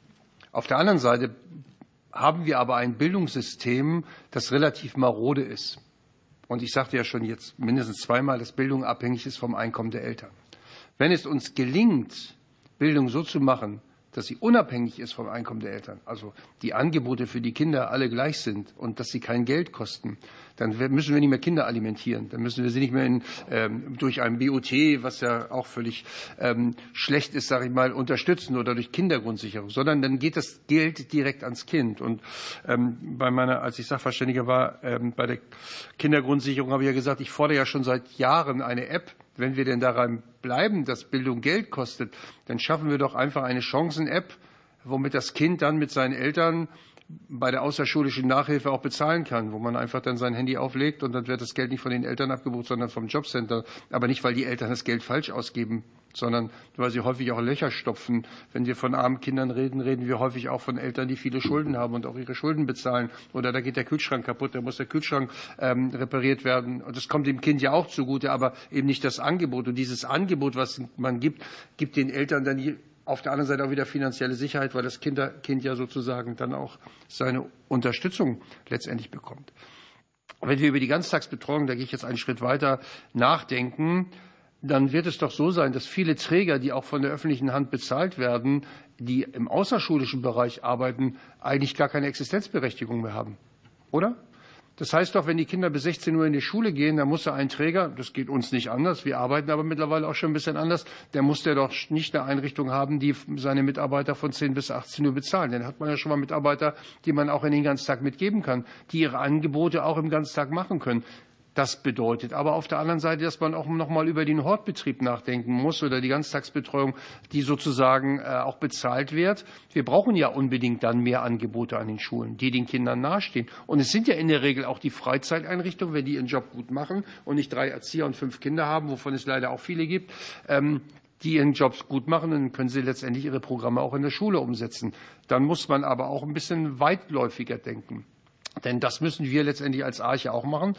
Auf der anderen Seite haben wir aber ein Bildungssystem, das relativ marode ist. Und ich sagte ja schon jetzt mindestens zweimal, dass Bildung abhängig ist vom Einkommen der Eltern. Wenn es uns gelingt, Bildung so zu machen, dass sie unabhängig ist vom Einkommen der Eltern, also die Angebote für die Kinder alle gleich sind und dass sie kein Geld kosten, dann müssen wir nicht mehr Kinder alimentieren. Dann müssen wir sie nicht mehr in, ähm, durch ein B O T, was ja auch völlig ähm, schlecht ist, sage ich mal, unterstützen oder durch Kindergrundsicherung, sondern dann geht das Geld direkt ans Kind. Und ähm, bei meiner, als ich Sachverständiger war, ähm, bei der Kindergrundsicherung habe ich ja gesagt, ich fordere ja schon seit Jahren eine App. Wenn wir denn daran bleiben, dass Bildung Geld kostet, dann schaffen wir doch einfach eine Chancen-App, womit das Kind dann mit seinen Eltern bei der außerschulischen Nachhilfe auch bezahlen kann, wo man einfach dann sein Handy auflegt und dann wird das Geld nicht von den Eltern abgebucht, sondern vom Jobcenter. Aber nicht, weil die Eltern das Geld falsch ausgeben, sondern weil sie häufig auch Löcher stopfen. Wenn wir von armen Kindern reden, reden wir häufig auch von Eltern, die viele Schulden haben und auch ihre Schulden bezahlen. Oder da geht der Kühlschrank kaputt, da muss der Kühlschrank ähm, repariert werden. Und das kommt dem Kind ja auch zugute, aber eben nicht das Angebot. Und dieses Angebot, was man gibt, gibt den Eltern dann die auf der anderen Seite auch wieder finanzielle Sicherheit, weil das Kinder, Kind ja sozusagen dann auch seine Unterstützung letztendlich bekommt. Wenn wir über die Ganztagsbetreuung, da gehe ich jetzt einen Schritt weiter, nachdenken, dann wird es doch so sein, dass viele Träger, die auch von der öffentlichen Hand bezahlt werden, die im außerschulischen Bereich arbeiten, eigentlich gar keine Existenzberechtigung mehr haben. Oder? Das heißt doch, wenn die Kinder bis sechzehn Uhr in die Schule gehen, dann muss ja ein Träger, das geht uns nicht anders, wir arbeiten aber mittlerweile auch schon ein bisschen anders, der muss der doch nicht eine Einrichtung haben, die seine Mitarbeiter von zehn bis achtzehn Uhr bezahlen. Dann hat man ja schon mal Mitarbeiter, die man auch in den Ganztag mitgeben kann, die ihre Angebote auch im Ganztag machen können. Das bedeutet aber auf der anderen Seite, dass man auch noch mal über den Hortbetrieb nachdenken muss oder die Ganztagsbetreuung, die sozusagen äh, auch bezahlt wird. Wir brauchen ja unbedingt dann mehr Angebote an den Schulen, die den Kindern nahestehen. Und es sind ja in der Regel auch die Freizeiteinrichtungen, wenn die ihren Job gut machen und nicht drei Erzieher und fünf Kinder haben, wovon es leider auch viele gibt, ähm, die ihren Job gut machen, dann können sie letztendlich ihre Programme auch in der Schule umsetzen. Dann muss man aber auch ein bisschen weitläufiger denken. Denn das müssen wir letztendlich als Arche auch machen.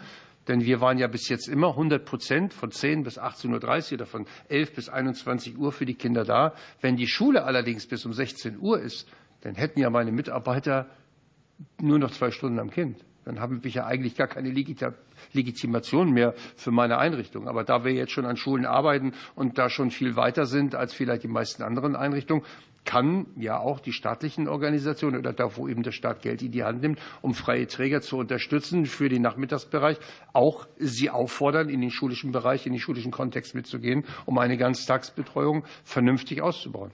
Denn wir waren ja bis jetzt immer hundert Prozent von zehn bis achtzehn Uhr dreißig oder von elf bis einundzwanzig Uhr für die Kinder da. Wenn die Schule allerdings bis um sechzehn Uhr ist, dann hätten ja meine Mitarbeiter nur noch zwei Stunden am Kind. Dann habe ich ja eigentlich gar keine Legitimation mehr für meine Einrichtung. Aber da wir jetzt schon an Schulen arbeiten und da schon viel weiter sind als vielleicht die meisten anderen Einrichtungen, kann ja auch die staatlichen Organisationen oder da, wo eben der Staat Geld in die Hand nimmt, um freie Träger zu unterstützen für den Nachmittagsbereich, auch sie auffordern, in den schulischen Bereich, in den schulischen Kontext mitzugehen, um eine Ganztagsbetreuung vernünftig auszubauen.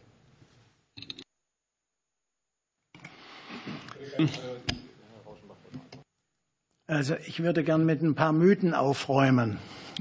Also ich würde gern mit ein paar Mythen aufräumen.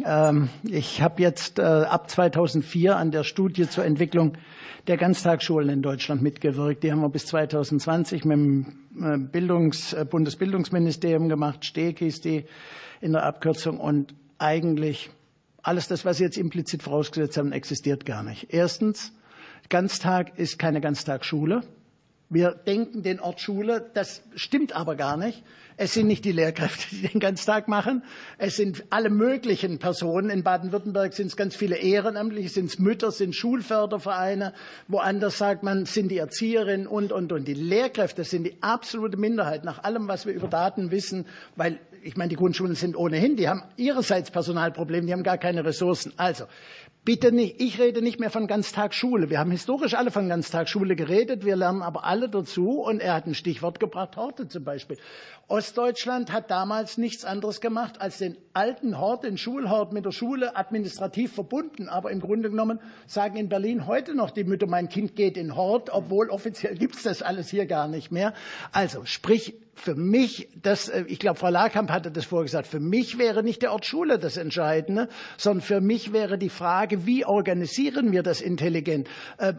Ich habe jetzt ab zweitausendvier an der Studie zur Entwicklung der Ganztagsschulen in Deutschland mitgewirkt. Die haben wir bis zweitausendzwanzig mit dem Bildungs-, Bundesbildungsministerium gemacht, STEG hieß die in der Abkürzung. Und eigentlich alles das, was Sie jetzt implizit vorausgesetzt haben, existiert gar nicht. Erstens, Ganztag ist keine Ganztagsschule. Wir denken den Ort Schule, das stimmt aber gar nicht. Es sind nicht die Lehrkräfte, die den Ganztag machen. Es sind alle möglichen Personen. In Baden-Württemberg sind es ganz viele Ehrenamtliche, sind es Mütter, sind Schulfördervereine. Woanders sagt man, sind die Erzieherinnen und, und, und. Die Lehrkräfte sind die absolute Minderheit nach allem, was wir über Daten wissen, weil ich meine, die Grundschulen sind ohnehin, die haben ihrerseits Personalprobleme, die haben gar keine Ressourcen. Also, bitte nicht, ich rede nicht mehr von Ganztagsschule. Wir haben historisch alle von Ganztagsschule geredet, wir lernen aber alle dazu. Und er hat ein Stichwort gebracht, Horte zum Beispiel. Ostdeutschland hat damals nichts anderes gemacht, als den alten Hort, den Schulhort mit der Schule administrativ verbunden. Aber im Grunde genommen sagen in Berlin heute noch die Mütter, mein Kind geht in Hort, obwohl offiziell gibt es das alles hier gar nicht mehr. Also sprich, für mich, das, ich glaube, Frau Lakamp hatte das vorgesagt, für mich wäre nicht der Ort Schule das Entscheidende, sondern für mich wäre die Frage, wie organisieren wir das intelligent?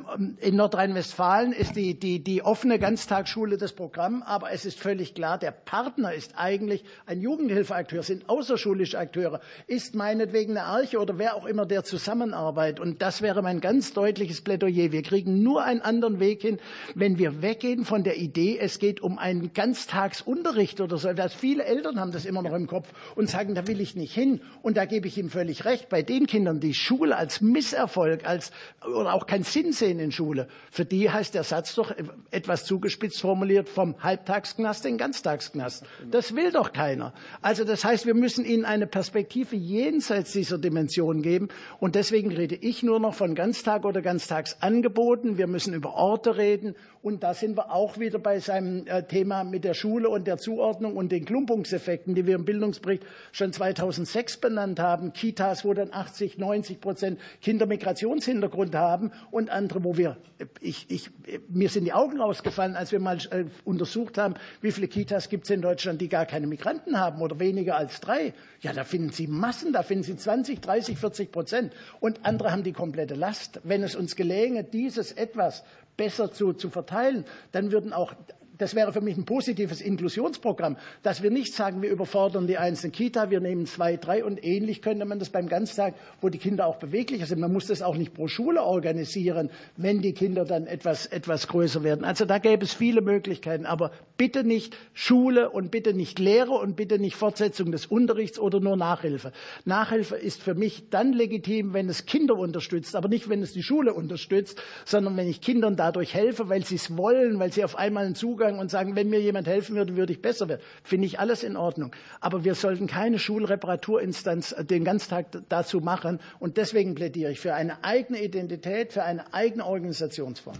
In Nordrhein-Westfalen ist die, die, die offene Ganztagsschule das Programm, aber es ist völlig klar, der Partner ist eigentlich ein Jugendhilfeakteur, sind außerschulische Akteure, ist meinetwegen eine Arche oder wer auch immer der Zusammenarbeit. Und das wäre mein ganz deutliches Plädoyer. Wir kriegen nur einen anderen Weg hin, wenn wir weggehen von der Idee, es geht um einen Ganztag Unterricht oder so, dass viele Eltern haben das immer noch im Kopf und sagen, da will ich nicht hin. Und da gebe ich ihm völlig recht. Bei den Kindern, die Schule als Misserfolg als, oder auch keinen Sinn sehen in Schule, für die heißt der Satz doch etwas zugespitzt formuliert vom Halbtagsknast in den Ganztagsknast. Das will doch keiner. Also das heißt, wir müssen ihnen eine Perspektive jenseits dieser Dimension geben. Und deswegen rede ich nur noch von Ganztag oder Ganztagsangeboten. Wir müssen über Orte reden. Und da sind wir auch wieder bei seinem Thema mit der Schule und der Zuordnung und den Klumpungseffekten, die wir im Bildungsbericht schon zweitausendsechs benannt haben. Kitas, wo dann achtzig, neunzig Prozent Kinder Migrationshintergrund haben und andere, wo wir, ich, ich, mir sind die Augen rausgefallen, als wir mal äh, untersucht haben, wie viele Kitas gibt es in Deutschland, die gar keine Migranten haben oder weniger als drei. Ja, da finden Sie Massen, da finden Sie zwanzig, dreißig, vierzig Prozent. Und andere haben die komplette Last. Wenn es uns gelänge, dieses etwas besser zu, zu verteilen, dann würden auch das wäre für mich ein positives Inklusionsprogramm, dass wir nicht sagen, wir überfordern die einzelne Kita, wir nehmen zwei, drei und ähnlich könnte man das beim Ganztag, wo die Kinder auch beweglicher sind. Man muss das auch nicht pro Schule organisieren, wenn die Kinder dann etwas, etwas größer werden. Also da gäbe es viele Möglichkeiten, aber bitte nicht Schule und bitte nicht Lehre und bitte nicht Fortsetzung des Unterrichts oder nur Nachhilfe. Nachhilfe ist für mich dann legitim, wenn es Kinder unterstützt, aber nicht, wenn es die Schule unterstützt, sondern wenn ich Kindern dadurch helfe, weil sie es wollen, weil sie auf einmal einen Zugang und sagen, wenn mir jemand helfen würde, würde ich besser werden. Finde ich alles in Ordnung. Aber wir sollten keine Schulreparaturinstanz den Ganztag dazu machen. Und deswegen plädiere ich für eine eigene Identität, für eine eigene Organisationsform.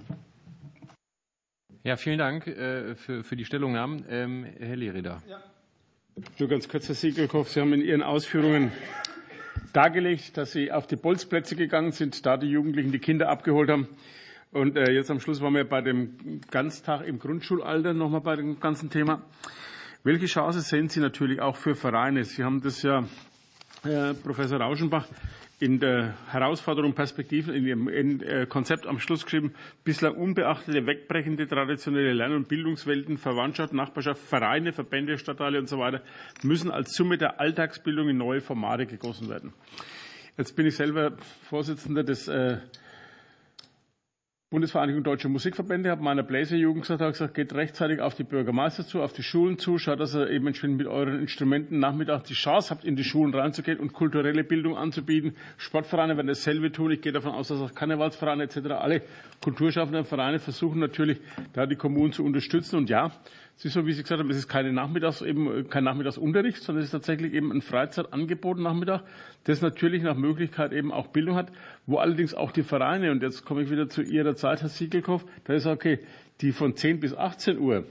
Ja, vielen Dank äh, für, für die Stellungnahmen. Ähm, Herr Lehreder. Ja. Nur ganz kurz, Herr Siegelkopf. Sie haben in Ihren Ausführungen dargelegt, dass Sie auf die Bolzplätze gegangen sind, da die Jugendlichen die Kinder abgeholt haben. Und äh, jetzt am Schluss waren wir bei dem Ganztag im Grundschulalter nochmal bei dem ganzen Thema. Welche Chance sehen Sie natürlich auch für Vereine? Sie haben das ja, äh, Professor Rauschenbach, in der Herausforderung Perspektiven in Ihrem in, äh, Konzept am Schluss geschrieben, bislang unbeachtete, wegbrechende traditionelle Lern- und Bildungswelten, Verwandtschaft, Nachbarschaft, Vereine, Verbände, Stadtteile und so weiter müssen als Summe der Alltagsbildung in neue Formate gegossen werden. Jetzt bin ich selber Vorsitzender des äh, Bundesvereinigung Deutscher Musikverbände, habe meiner Bläserjugend gesagt, habe gesagt, geht rechtzeitig auf die Bürgermeister zu, auf die Schulen zu, schaut, dass ihr eben entsprechend mit euren Instrumenten nachmittags die Chance habt, in die Schulen reinzugehen und kulturelle Bildung anzubieten. Sportvereine werden dasselbe tun. Ich gehe davon aus, dass auch Karnevalsvereine et cetera alle kulturschaffenden Vereine versuchen natürlich, da die Kommunen zu unterstützen. Und ja, es ist so, wie Sie gesagt haben, es ist keine Nachmittags, eben kein Nachmittagsunterricht, sondern es ist tatsächlich eben ein Freizeitangebot Nachmittag, das natürlich nach Möglichkeit eben auch Bildung hat, wo allerdings auch die Vereine, und jetzt komme ich wieder zu Ihrer Zeit, Herr Siegelkopf, da ist okay, die von zehn bis achtzehn Uhr,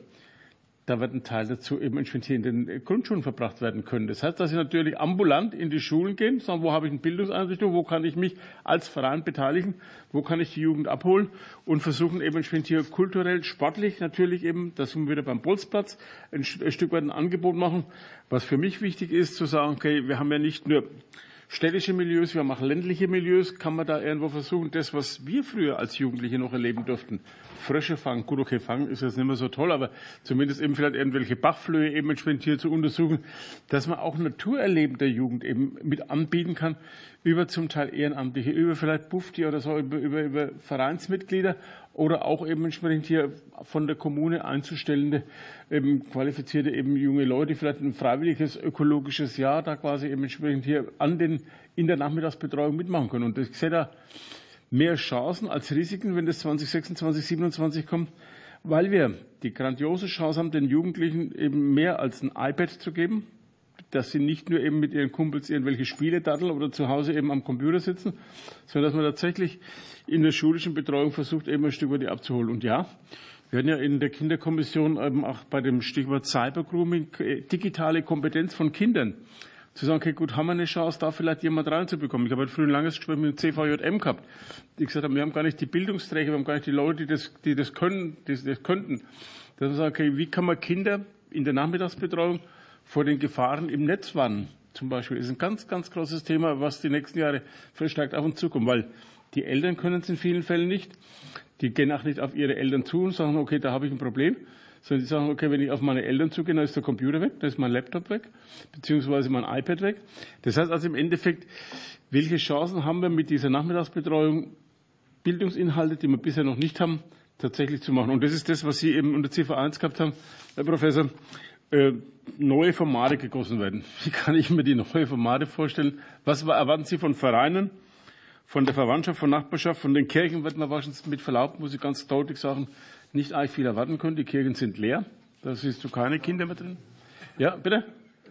da wird ein Teil dazu eben entsprechend in den Grundschulen verbracht werden können. Das heißt, dass Sie natürlich ambulant in die Schulen gehen, sagen, wo habe ich eine Bildungseinrichtung, wo kann ich mich als Verein beteiligen, wo kann ich die Jugend abholen und versuchen eben entsprechend hier kulturell, sportlich natürlich eben, da sind wir wieder beim Bolzplatz, ein Stück weit ein Angebot machen. Was für mich wichtig ist, zu sagen, okay, wir haben ja nicht nur städtische Milieus, wir haben auch ländliche Milieus, kann man da irgendwo versuchen, das, was wir früher als Jugendliche noch erleben durften, Frösche fangen, gut, okay, fangen ist jetzt nicht mehr so toll, aber zumindest eben vielleicht irgendwelche Bachflöhe eben entsprechend hier zu untersuchen, dass man auch Naturerleben der Jugend eben mit anbieten kann, über zum Teil Ehrenamtliche, über vielleicht Bufti oder so, über, über, über Vereinsmitglieder oder auch eben entsprechend hier von der Kommune einzustellende, eben qualifizierte eben junge Leute, vielleicht ein freiwilliges ökologisches Jahr da quasi eben entsprechend hier an den, in der Nachmittagsbetreuung mitmachen können. Und ich sehe da mehr Chancen als Risiken, wenn das zwanzig sechsundzwanzig, siebenundzwanzig kommt, weil wir die grandiose Chance haben, den Jugendlichen eben mehr als ein iPad zu geben, dass sie nicht nur eben mit ihren Kumpels irgendwelche Spiele daddeln oder zu Hause eben am Computer sitzen, sondern dass man tatsächlich in der schulischen Betreuung versucht, eben ein Stück weit die abzuholen. Und ja, wir hatten ja in der Kinderkommission eben auch bei dem Stichwort Cybergrooming, digitale Kompetenz von Kindern, zu sagen, okay, gut, haben wir eine Chance, da vielleicht jemand reinzubekommen. Ich habe heute früh ein langes Gespräch mit dem C V J M gehabt, die gesagt haben, wir haben gar nicht die Bildungsträger, wir haben gar nicht die Leute, die das, die das können, die das könnten. Dass man sagt, okay, wie kann man Kinder in der Nachmittagsbetreuung vor den Gefahren im Netz warnen? Zum Beispiel ist ein ganz, ganz großes Thema, was die nächsten Jahre verstärkt auf uns zukommt, weil die Eltern können es in vielen Fällen nicht. Die gehen auch nicht auf ihre Eltern zu und sagen, okay, da habe ich ein Problem. Sondern die sagen, okay, wenn ich auf meine Eltern zugehe, dann ist der Computer weg, dann ist mein Laptop weg, beziehungsweise mein iPad weg. Das heißt also im Endeffekt, welche Chancen haben wir mit dieser Nachmittagsbetreuung, Bildungsinhalte, die wir bisher noch nicht haben, tatsächlich zu machen? Und das ist das, was Sie eben unter Ziffer eins gehabt haben, Herr Professor, äh, neue Formate gegossen werden. Wie kann ich mir die neue Formate vorstellen? Was erwarten Sie von Vereinen, von der Verwandtschaft, von Nachbarschaft, von den Kirchen wird man wahrscheinlich mit Verlaub, muss ich ganz deutlich sagen, nicht eigentlich viel erwarten können. Die Kirchen sind leer. Da siehst du keine Kinder mehr drin. Ja, bitte?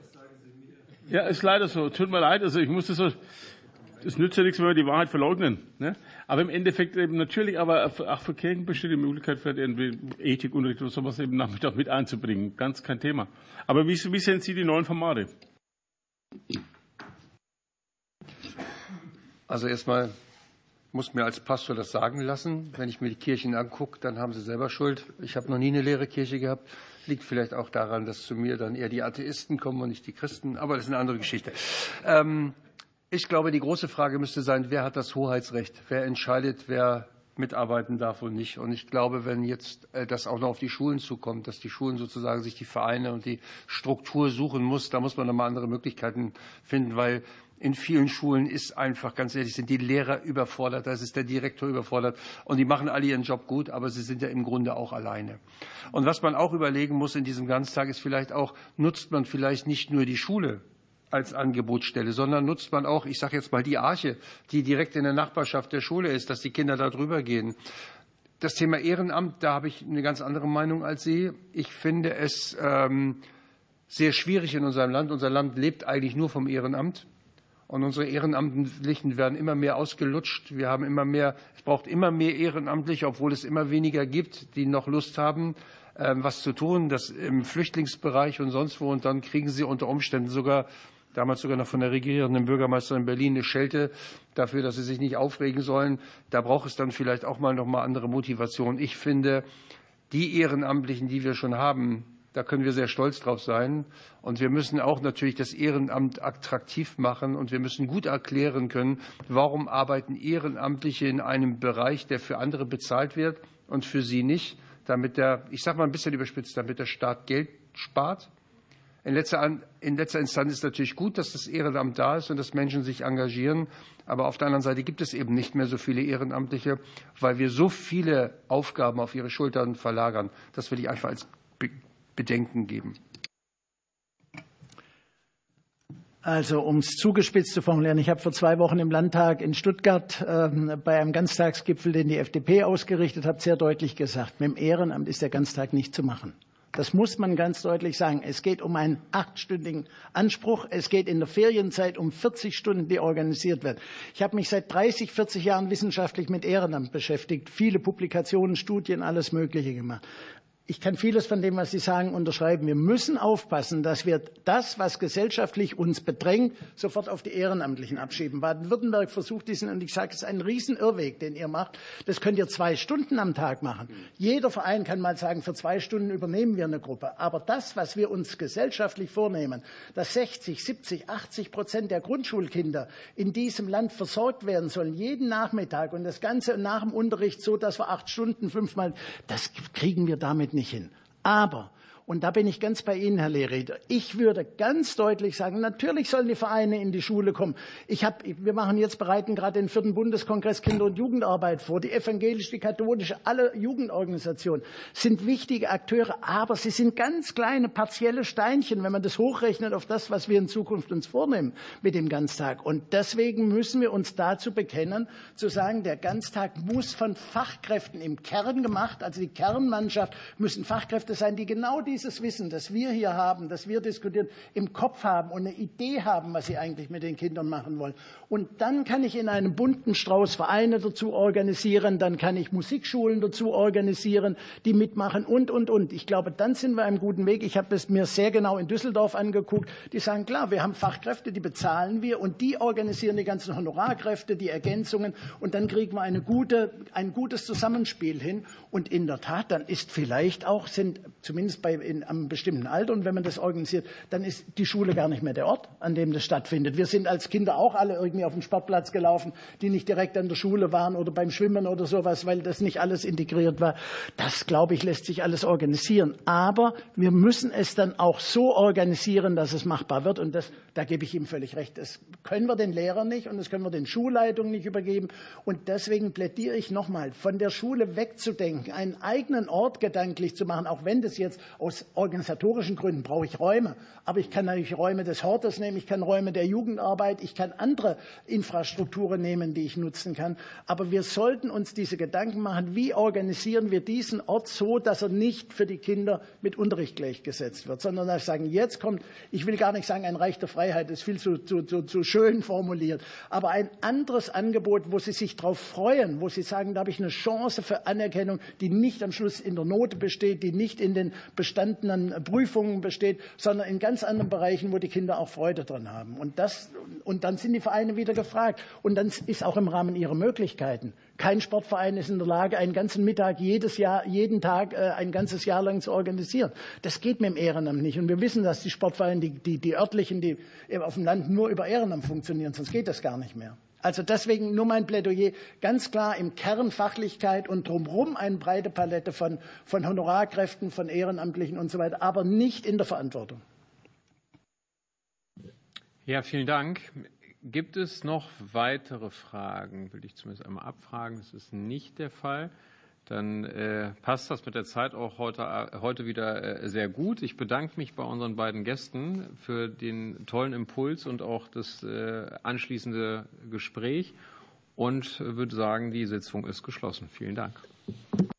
Ja, ist leider so. Tut mir leid. Also ich muss das so, das nützt ja nichts, wenn wir die Wahrheit verleugnen. Ne? Aber im Endeffekt eben natürlich, aber auch für Kirchen besteht die Möglichkeit, vielleicht irgendwie Ethikunterricht oder sowas eben Nachmittag mit einzubringen. Ganz kein Thema. Aber wie, wie sehen Sie die neuen Formate? Also erstmal muss mir als Pastor das sagen lassen. Wenn ich mir die Kirchen angucke, dann haben sie selber Schuld. Ich habe noch nie eine leere Kirche gehabt. Liegt vielleicht auch daran, dass zu mir dann eher die Atheisten kommen und nicht die Christen. Aber das ist eine andere Geschichte. Ähm, ich glaube, die große Frage müsste sein, wer hat das Hoheitsrecht? Wer entscheidet, wer mitarbeiten darf und nicht? Und ich glaube, wenn jetzt das auch noch auf die Schulen zukommt, dass die Schulen sozusagen sich die Vereine und die Struktur suchen muss, da muss man nochmal andere Möglichkeiten finden, weil in vielen Schulen ist einfach, ganz ehrlich, sind die Lehrer überfordert, da ist der Direktor überfordert und die machen alle ihren Job gut, aber sie sind ja im Grunde auch alleine. Und was man auch überlegen muss in diesem Ganztag ist vielleicht auch, nutzt man vielleicht nicht nur die Schule als Angebotsstelle, sondern nutzt man auch, ich sage jetzt mal die Arche, die direkt in der Nachbarschaft der Schule ist, dass die Kinder da drüber gehen. Das Thema Ehrenamt, da habe ich eine ganz andere Meinung als Sie. Ich finde es ähm, sehr schwierig in unserem Land. Unser Land lebt eigentlich nur vom Ehrenamt. Und unsere Ehrenamtlichen werden immer mehr ausgelutscht. Wir haben immer mehr, es braucht immer mehr Ehrenamtliche, obwohl es immer weniger gibt, die noch Lust haben, was zu tun, das im Flüchtlingsbereich und sonst wo. Und dann kriegen sie unter Umständen sogar, damals sogar noch von der regierenden Bürgermeisterin in Berlin, eine Schelte dafür, dass sie sich nicht aufregen sollen. Da braucht es dann vielleicht auch mal noch mal andere Motivation. Ich finde, die Ehrenamtlichen, die wir schon haben, da können wir sehr stolz drauf sein. Und wir müssen auch natürlich das Ehrenamt attraktiv machen. Und wir müssen gut erklären können, warum arbeiten Ehrenamtliche in einem Bereich, der für andere bezahlt wird und für sie nicht. Damit der, ich sage mal ein bisschen überspitzt, damit der Staat Geld spart. In letzter, in letzter Instanz ist es natürlich gut, dass das Ehrenamt da ist und dass Menschen sich engagieren. Aber auf der anderen Seite gibt es eben nicht mehr so viele Ehrenamtliche, weil wir so viele Aufgaben auf ihre Schultern verlagern. Das will ich einfach als Bedenken geben. Also, um es zugespitzt zu formulieren, ich habe vor zwei Wochen im Landtag in Stuttgart äh, bei einem Ganztagsgipfel, den die F D P ausgerichtet hat, sehr deutlich gesagt, mit dem Ehrenamt ist der Ganztag nicht zu machen. Das muss man ganz deutlich sagen. Es geht um einen achtstündigen Anspruch. Es geht in der Ferienzeit um vierzig Stunden, die organisiert werden. Ich habe mich seit dreißig, vierzig Jahren wissenschaftlich mit Ehrenamt beschäftigt, viele Publikationen, Studien, alles Mögliche gemacht. Ich kann vieles von dem, was Sie sagen, unterschreiben. Wir müssen aufpassen, dass wir das, was gesellschaftlich uns bedrängt, sofort auf die Ehrenamtlichen abschieben. Baden-Württemberg versucht diesen, und ich sage, es ist ein Riesenirrweg, den ihr macht. Das könnt ihr zwei Stunden am Tag machen. Jeder Verein kann mal sagen, für zwei Stunden übernehmen wir eine Gruppe. Aber das, was wir uns gesellschaftlich vornehmen, dass sechzig, siebzig, achtzig Prozent der Grundschulkinder in diesem Land versorgt werden sollen, jeden Nachmittag, und das Ganze nach dem Unterricht so, dass wir acht Stunden fünfmal, das kriegen wir damit nicht hin. Aber, und da bin ich ganz bei Ihnen, Herr Lehreder, ich würde ganz deutlich sagen, natürlich sollen die Vereine in die Schule kommen. Ich hab, wir machen jetzt, bereiten gerade den vierten Bundeskongress Kinder- und Jugendarbeit vor. Die evangelische, die katholische, alle Jugendorganisationen sind wichtige Akteure, aber sie sind ganz kleine, partielle Steinchen, wenn man das hochrechnet auf das, was wir in Zukunft uns vornehmen mit dem Ganztag. Und deswegen müssen wir uns dazu bekennen, zu sagen, der Ganztag muss von Fachkräften im Kern gemacht, also die Kernmannschaft müssen Fachkräfte sein, die genau die dieses Wissen, das wir hier haben, das wir diskutieren, im Kopf haben und eine Idee haben, was sie eigentlich mit den Kindern machen wollen. Und dann kann ich in einem bunten Strauß Vereine dazu organisieren, dann kann ich Musikschulen dazu organisieren, die mitmachen und, und, und. Ich glaube, dann sind wir einem guten Weg. Ich habe es mir sehr genau in Düsseldorf angeguckt. Die sagen, klar, wir haben Fachkräfte, die bezahlen wir und die organisieren die ganzen Honorarkräfte, die Ergänzungen und dann kriegen wir eine gute, ein gutes Zusammenspiel hin. Und in der Tat, dann ist vielleicht auch, sind zumindest bei in einem bestimmten Alter, und wenn man das organisiert, dann ist die Schule gar nicht mehr der Ort, an dem das stattfindet. Wir sind als Kinder auch alle irgendwie auf den Sportplatz gelaufen, die nicht direkt an der Schule waren oder beim Schwimmen oder sowas, weil das nicht alles integriert war. Das, glaube ich, lässt sich alles organisieren. Aber wir müssen es dann auch so organisieren, dass es machbar wird. Und das, da gebe ich ihm völlig recht. Das können wir den Lehrern nicht und das können wir den Schulleitungen nicht übergeben. Und deswegen plädiere ich nochmal, von der Schule wegzudenken, einen eigenen Ort gedanklich zu machen, auch wenn das jetzt aus organisatorischen Gründen brauche ich Räume. Aber ich kann natürlich Räume des Hortes nehmen, ich kann Räume der Jugendarbeit, ich kann andere Infrastrukturen nehmen, die ich nutzen kann. Aber wir sollten uns diese Gedanken machen, wie organisieren wir diesen Ort so, dass er nicht für die Kinder mit Unterricht gleichgesetzt wird, sondern dass wir sagen, jetzt kommt, ich will gar nicht sagen, ein Reich der Freiheit, das ist viel zu, zu, zu, zu schön formuliert, aber ein anderes Angebot, wo sie sich darauf freuen, wo sie sagen, da habe ich eine Chance für Anerkennung, die nicht am Schluss in der Note besteht, die nicht in den bestandenen Prüfungen besteht, sondern in ganz anderen Bereichen, wo die Kinder auch Freude dran haben. Und, das, und dann sind die Vereine wieder gefragt. Und dann ist auch im Rahmen ihrer Möglichkeiten. Kein Sportverein ist in der Lage, einen ganzen Mittag jedes Jahr, jeden Tag äh, ein ganzes Jahr lang zu organisieren. Das geht mit dem Ehrenamt nicht. Und wir wissen, dass die Sportvereine, die, die, die örtlichen, die auf dem Land nur über Ehrenamt funktionieren, sonst geht das gar nicht mehr. Also deswegen nur mein Plädoyer, ganz klar im Kern Fachlichkeit und drumherum eine breite Palette von, von Honorarkräften, von Ehrenamtlichen und so weiter, aber nicht in der Verantwortung. Ja, vielen Dank. Gibt es noch weitere Fragen? Will ich zumindest einmal abfragen. Das ist nicht der Fall. Dann äh, passt das mit der Zeit auch heute, heute wieder äh, sehr gut. Ich bedanke mich bei unseren beiden Gästen für den tollen Impuls und auch das äh, anschließende Gespräch und würde sagen, die Sitzung ist geschlossen. Vielen Dank.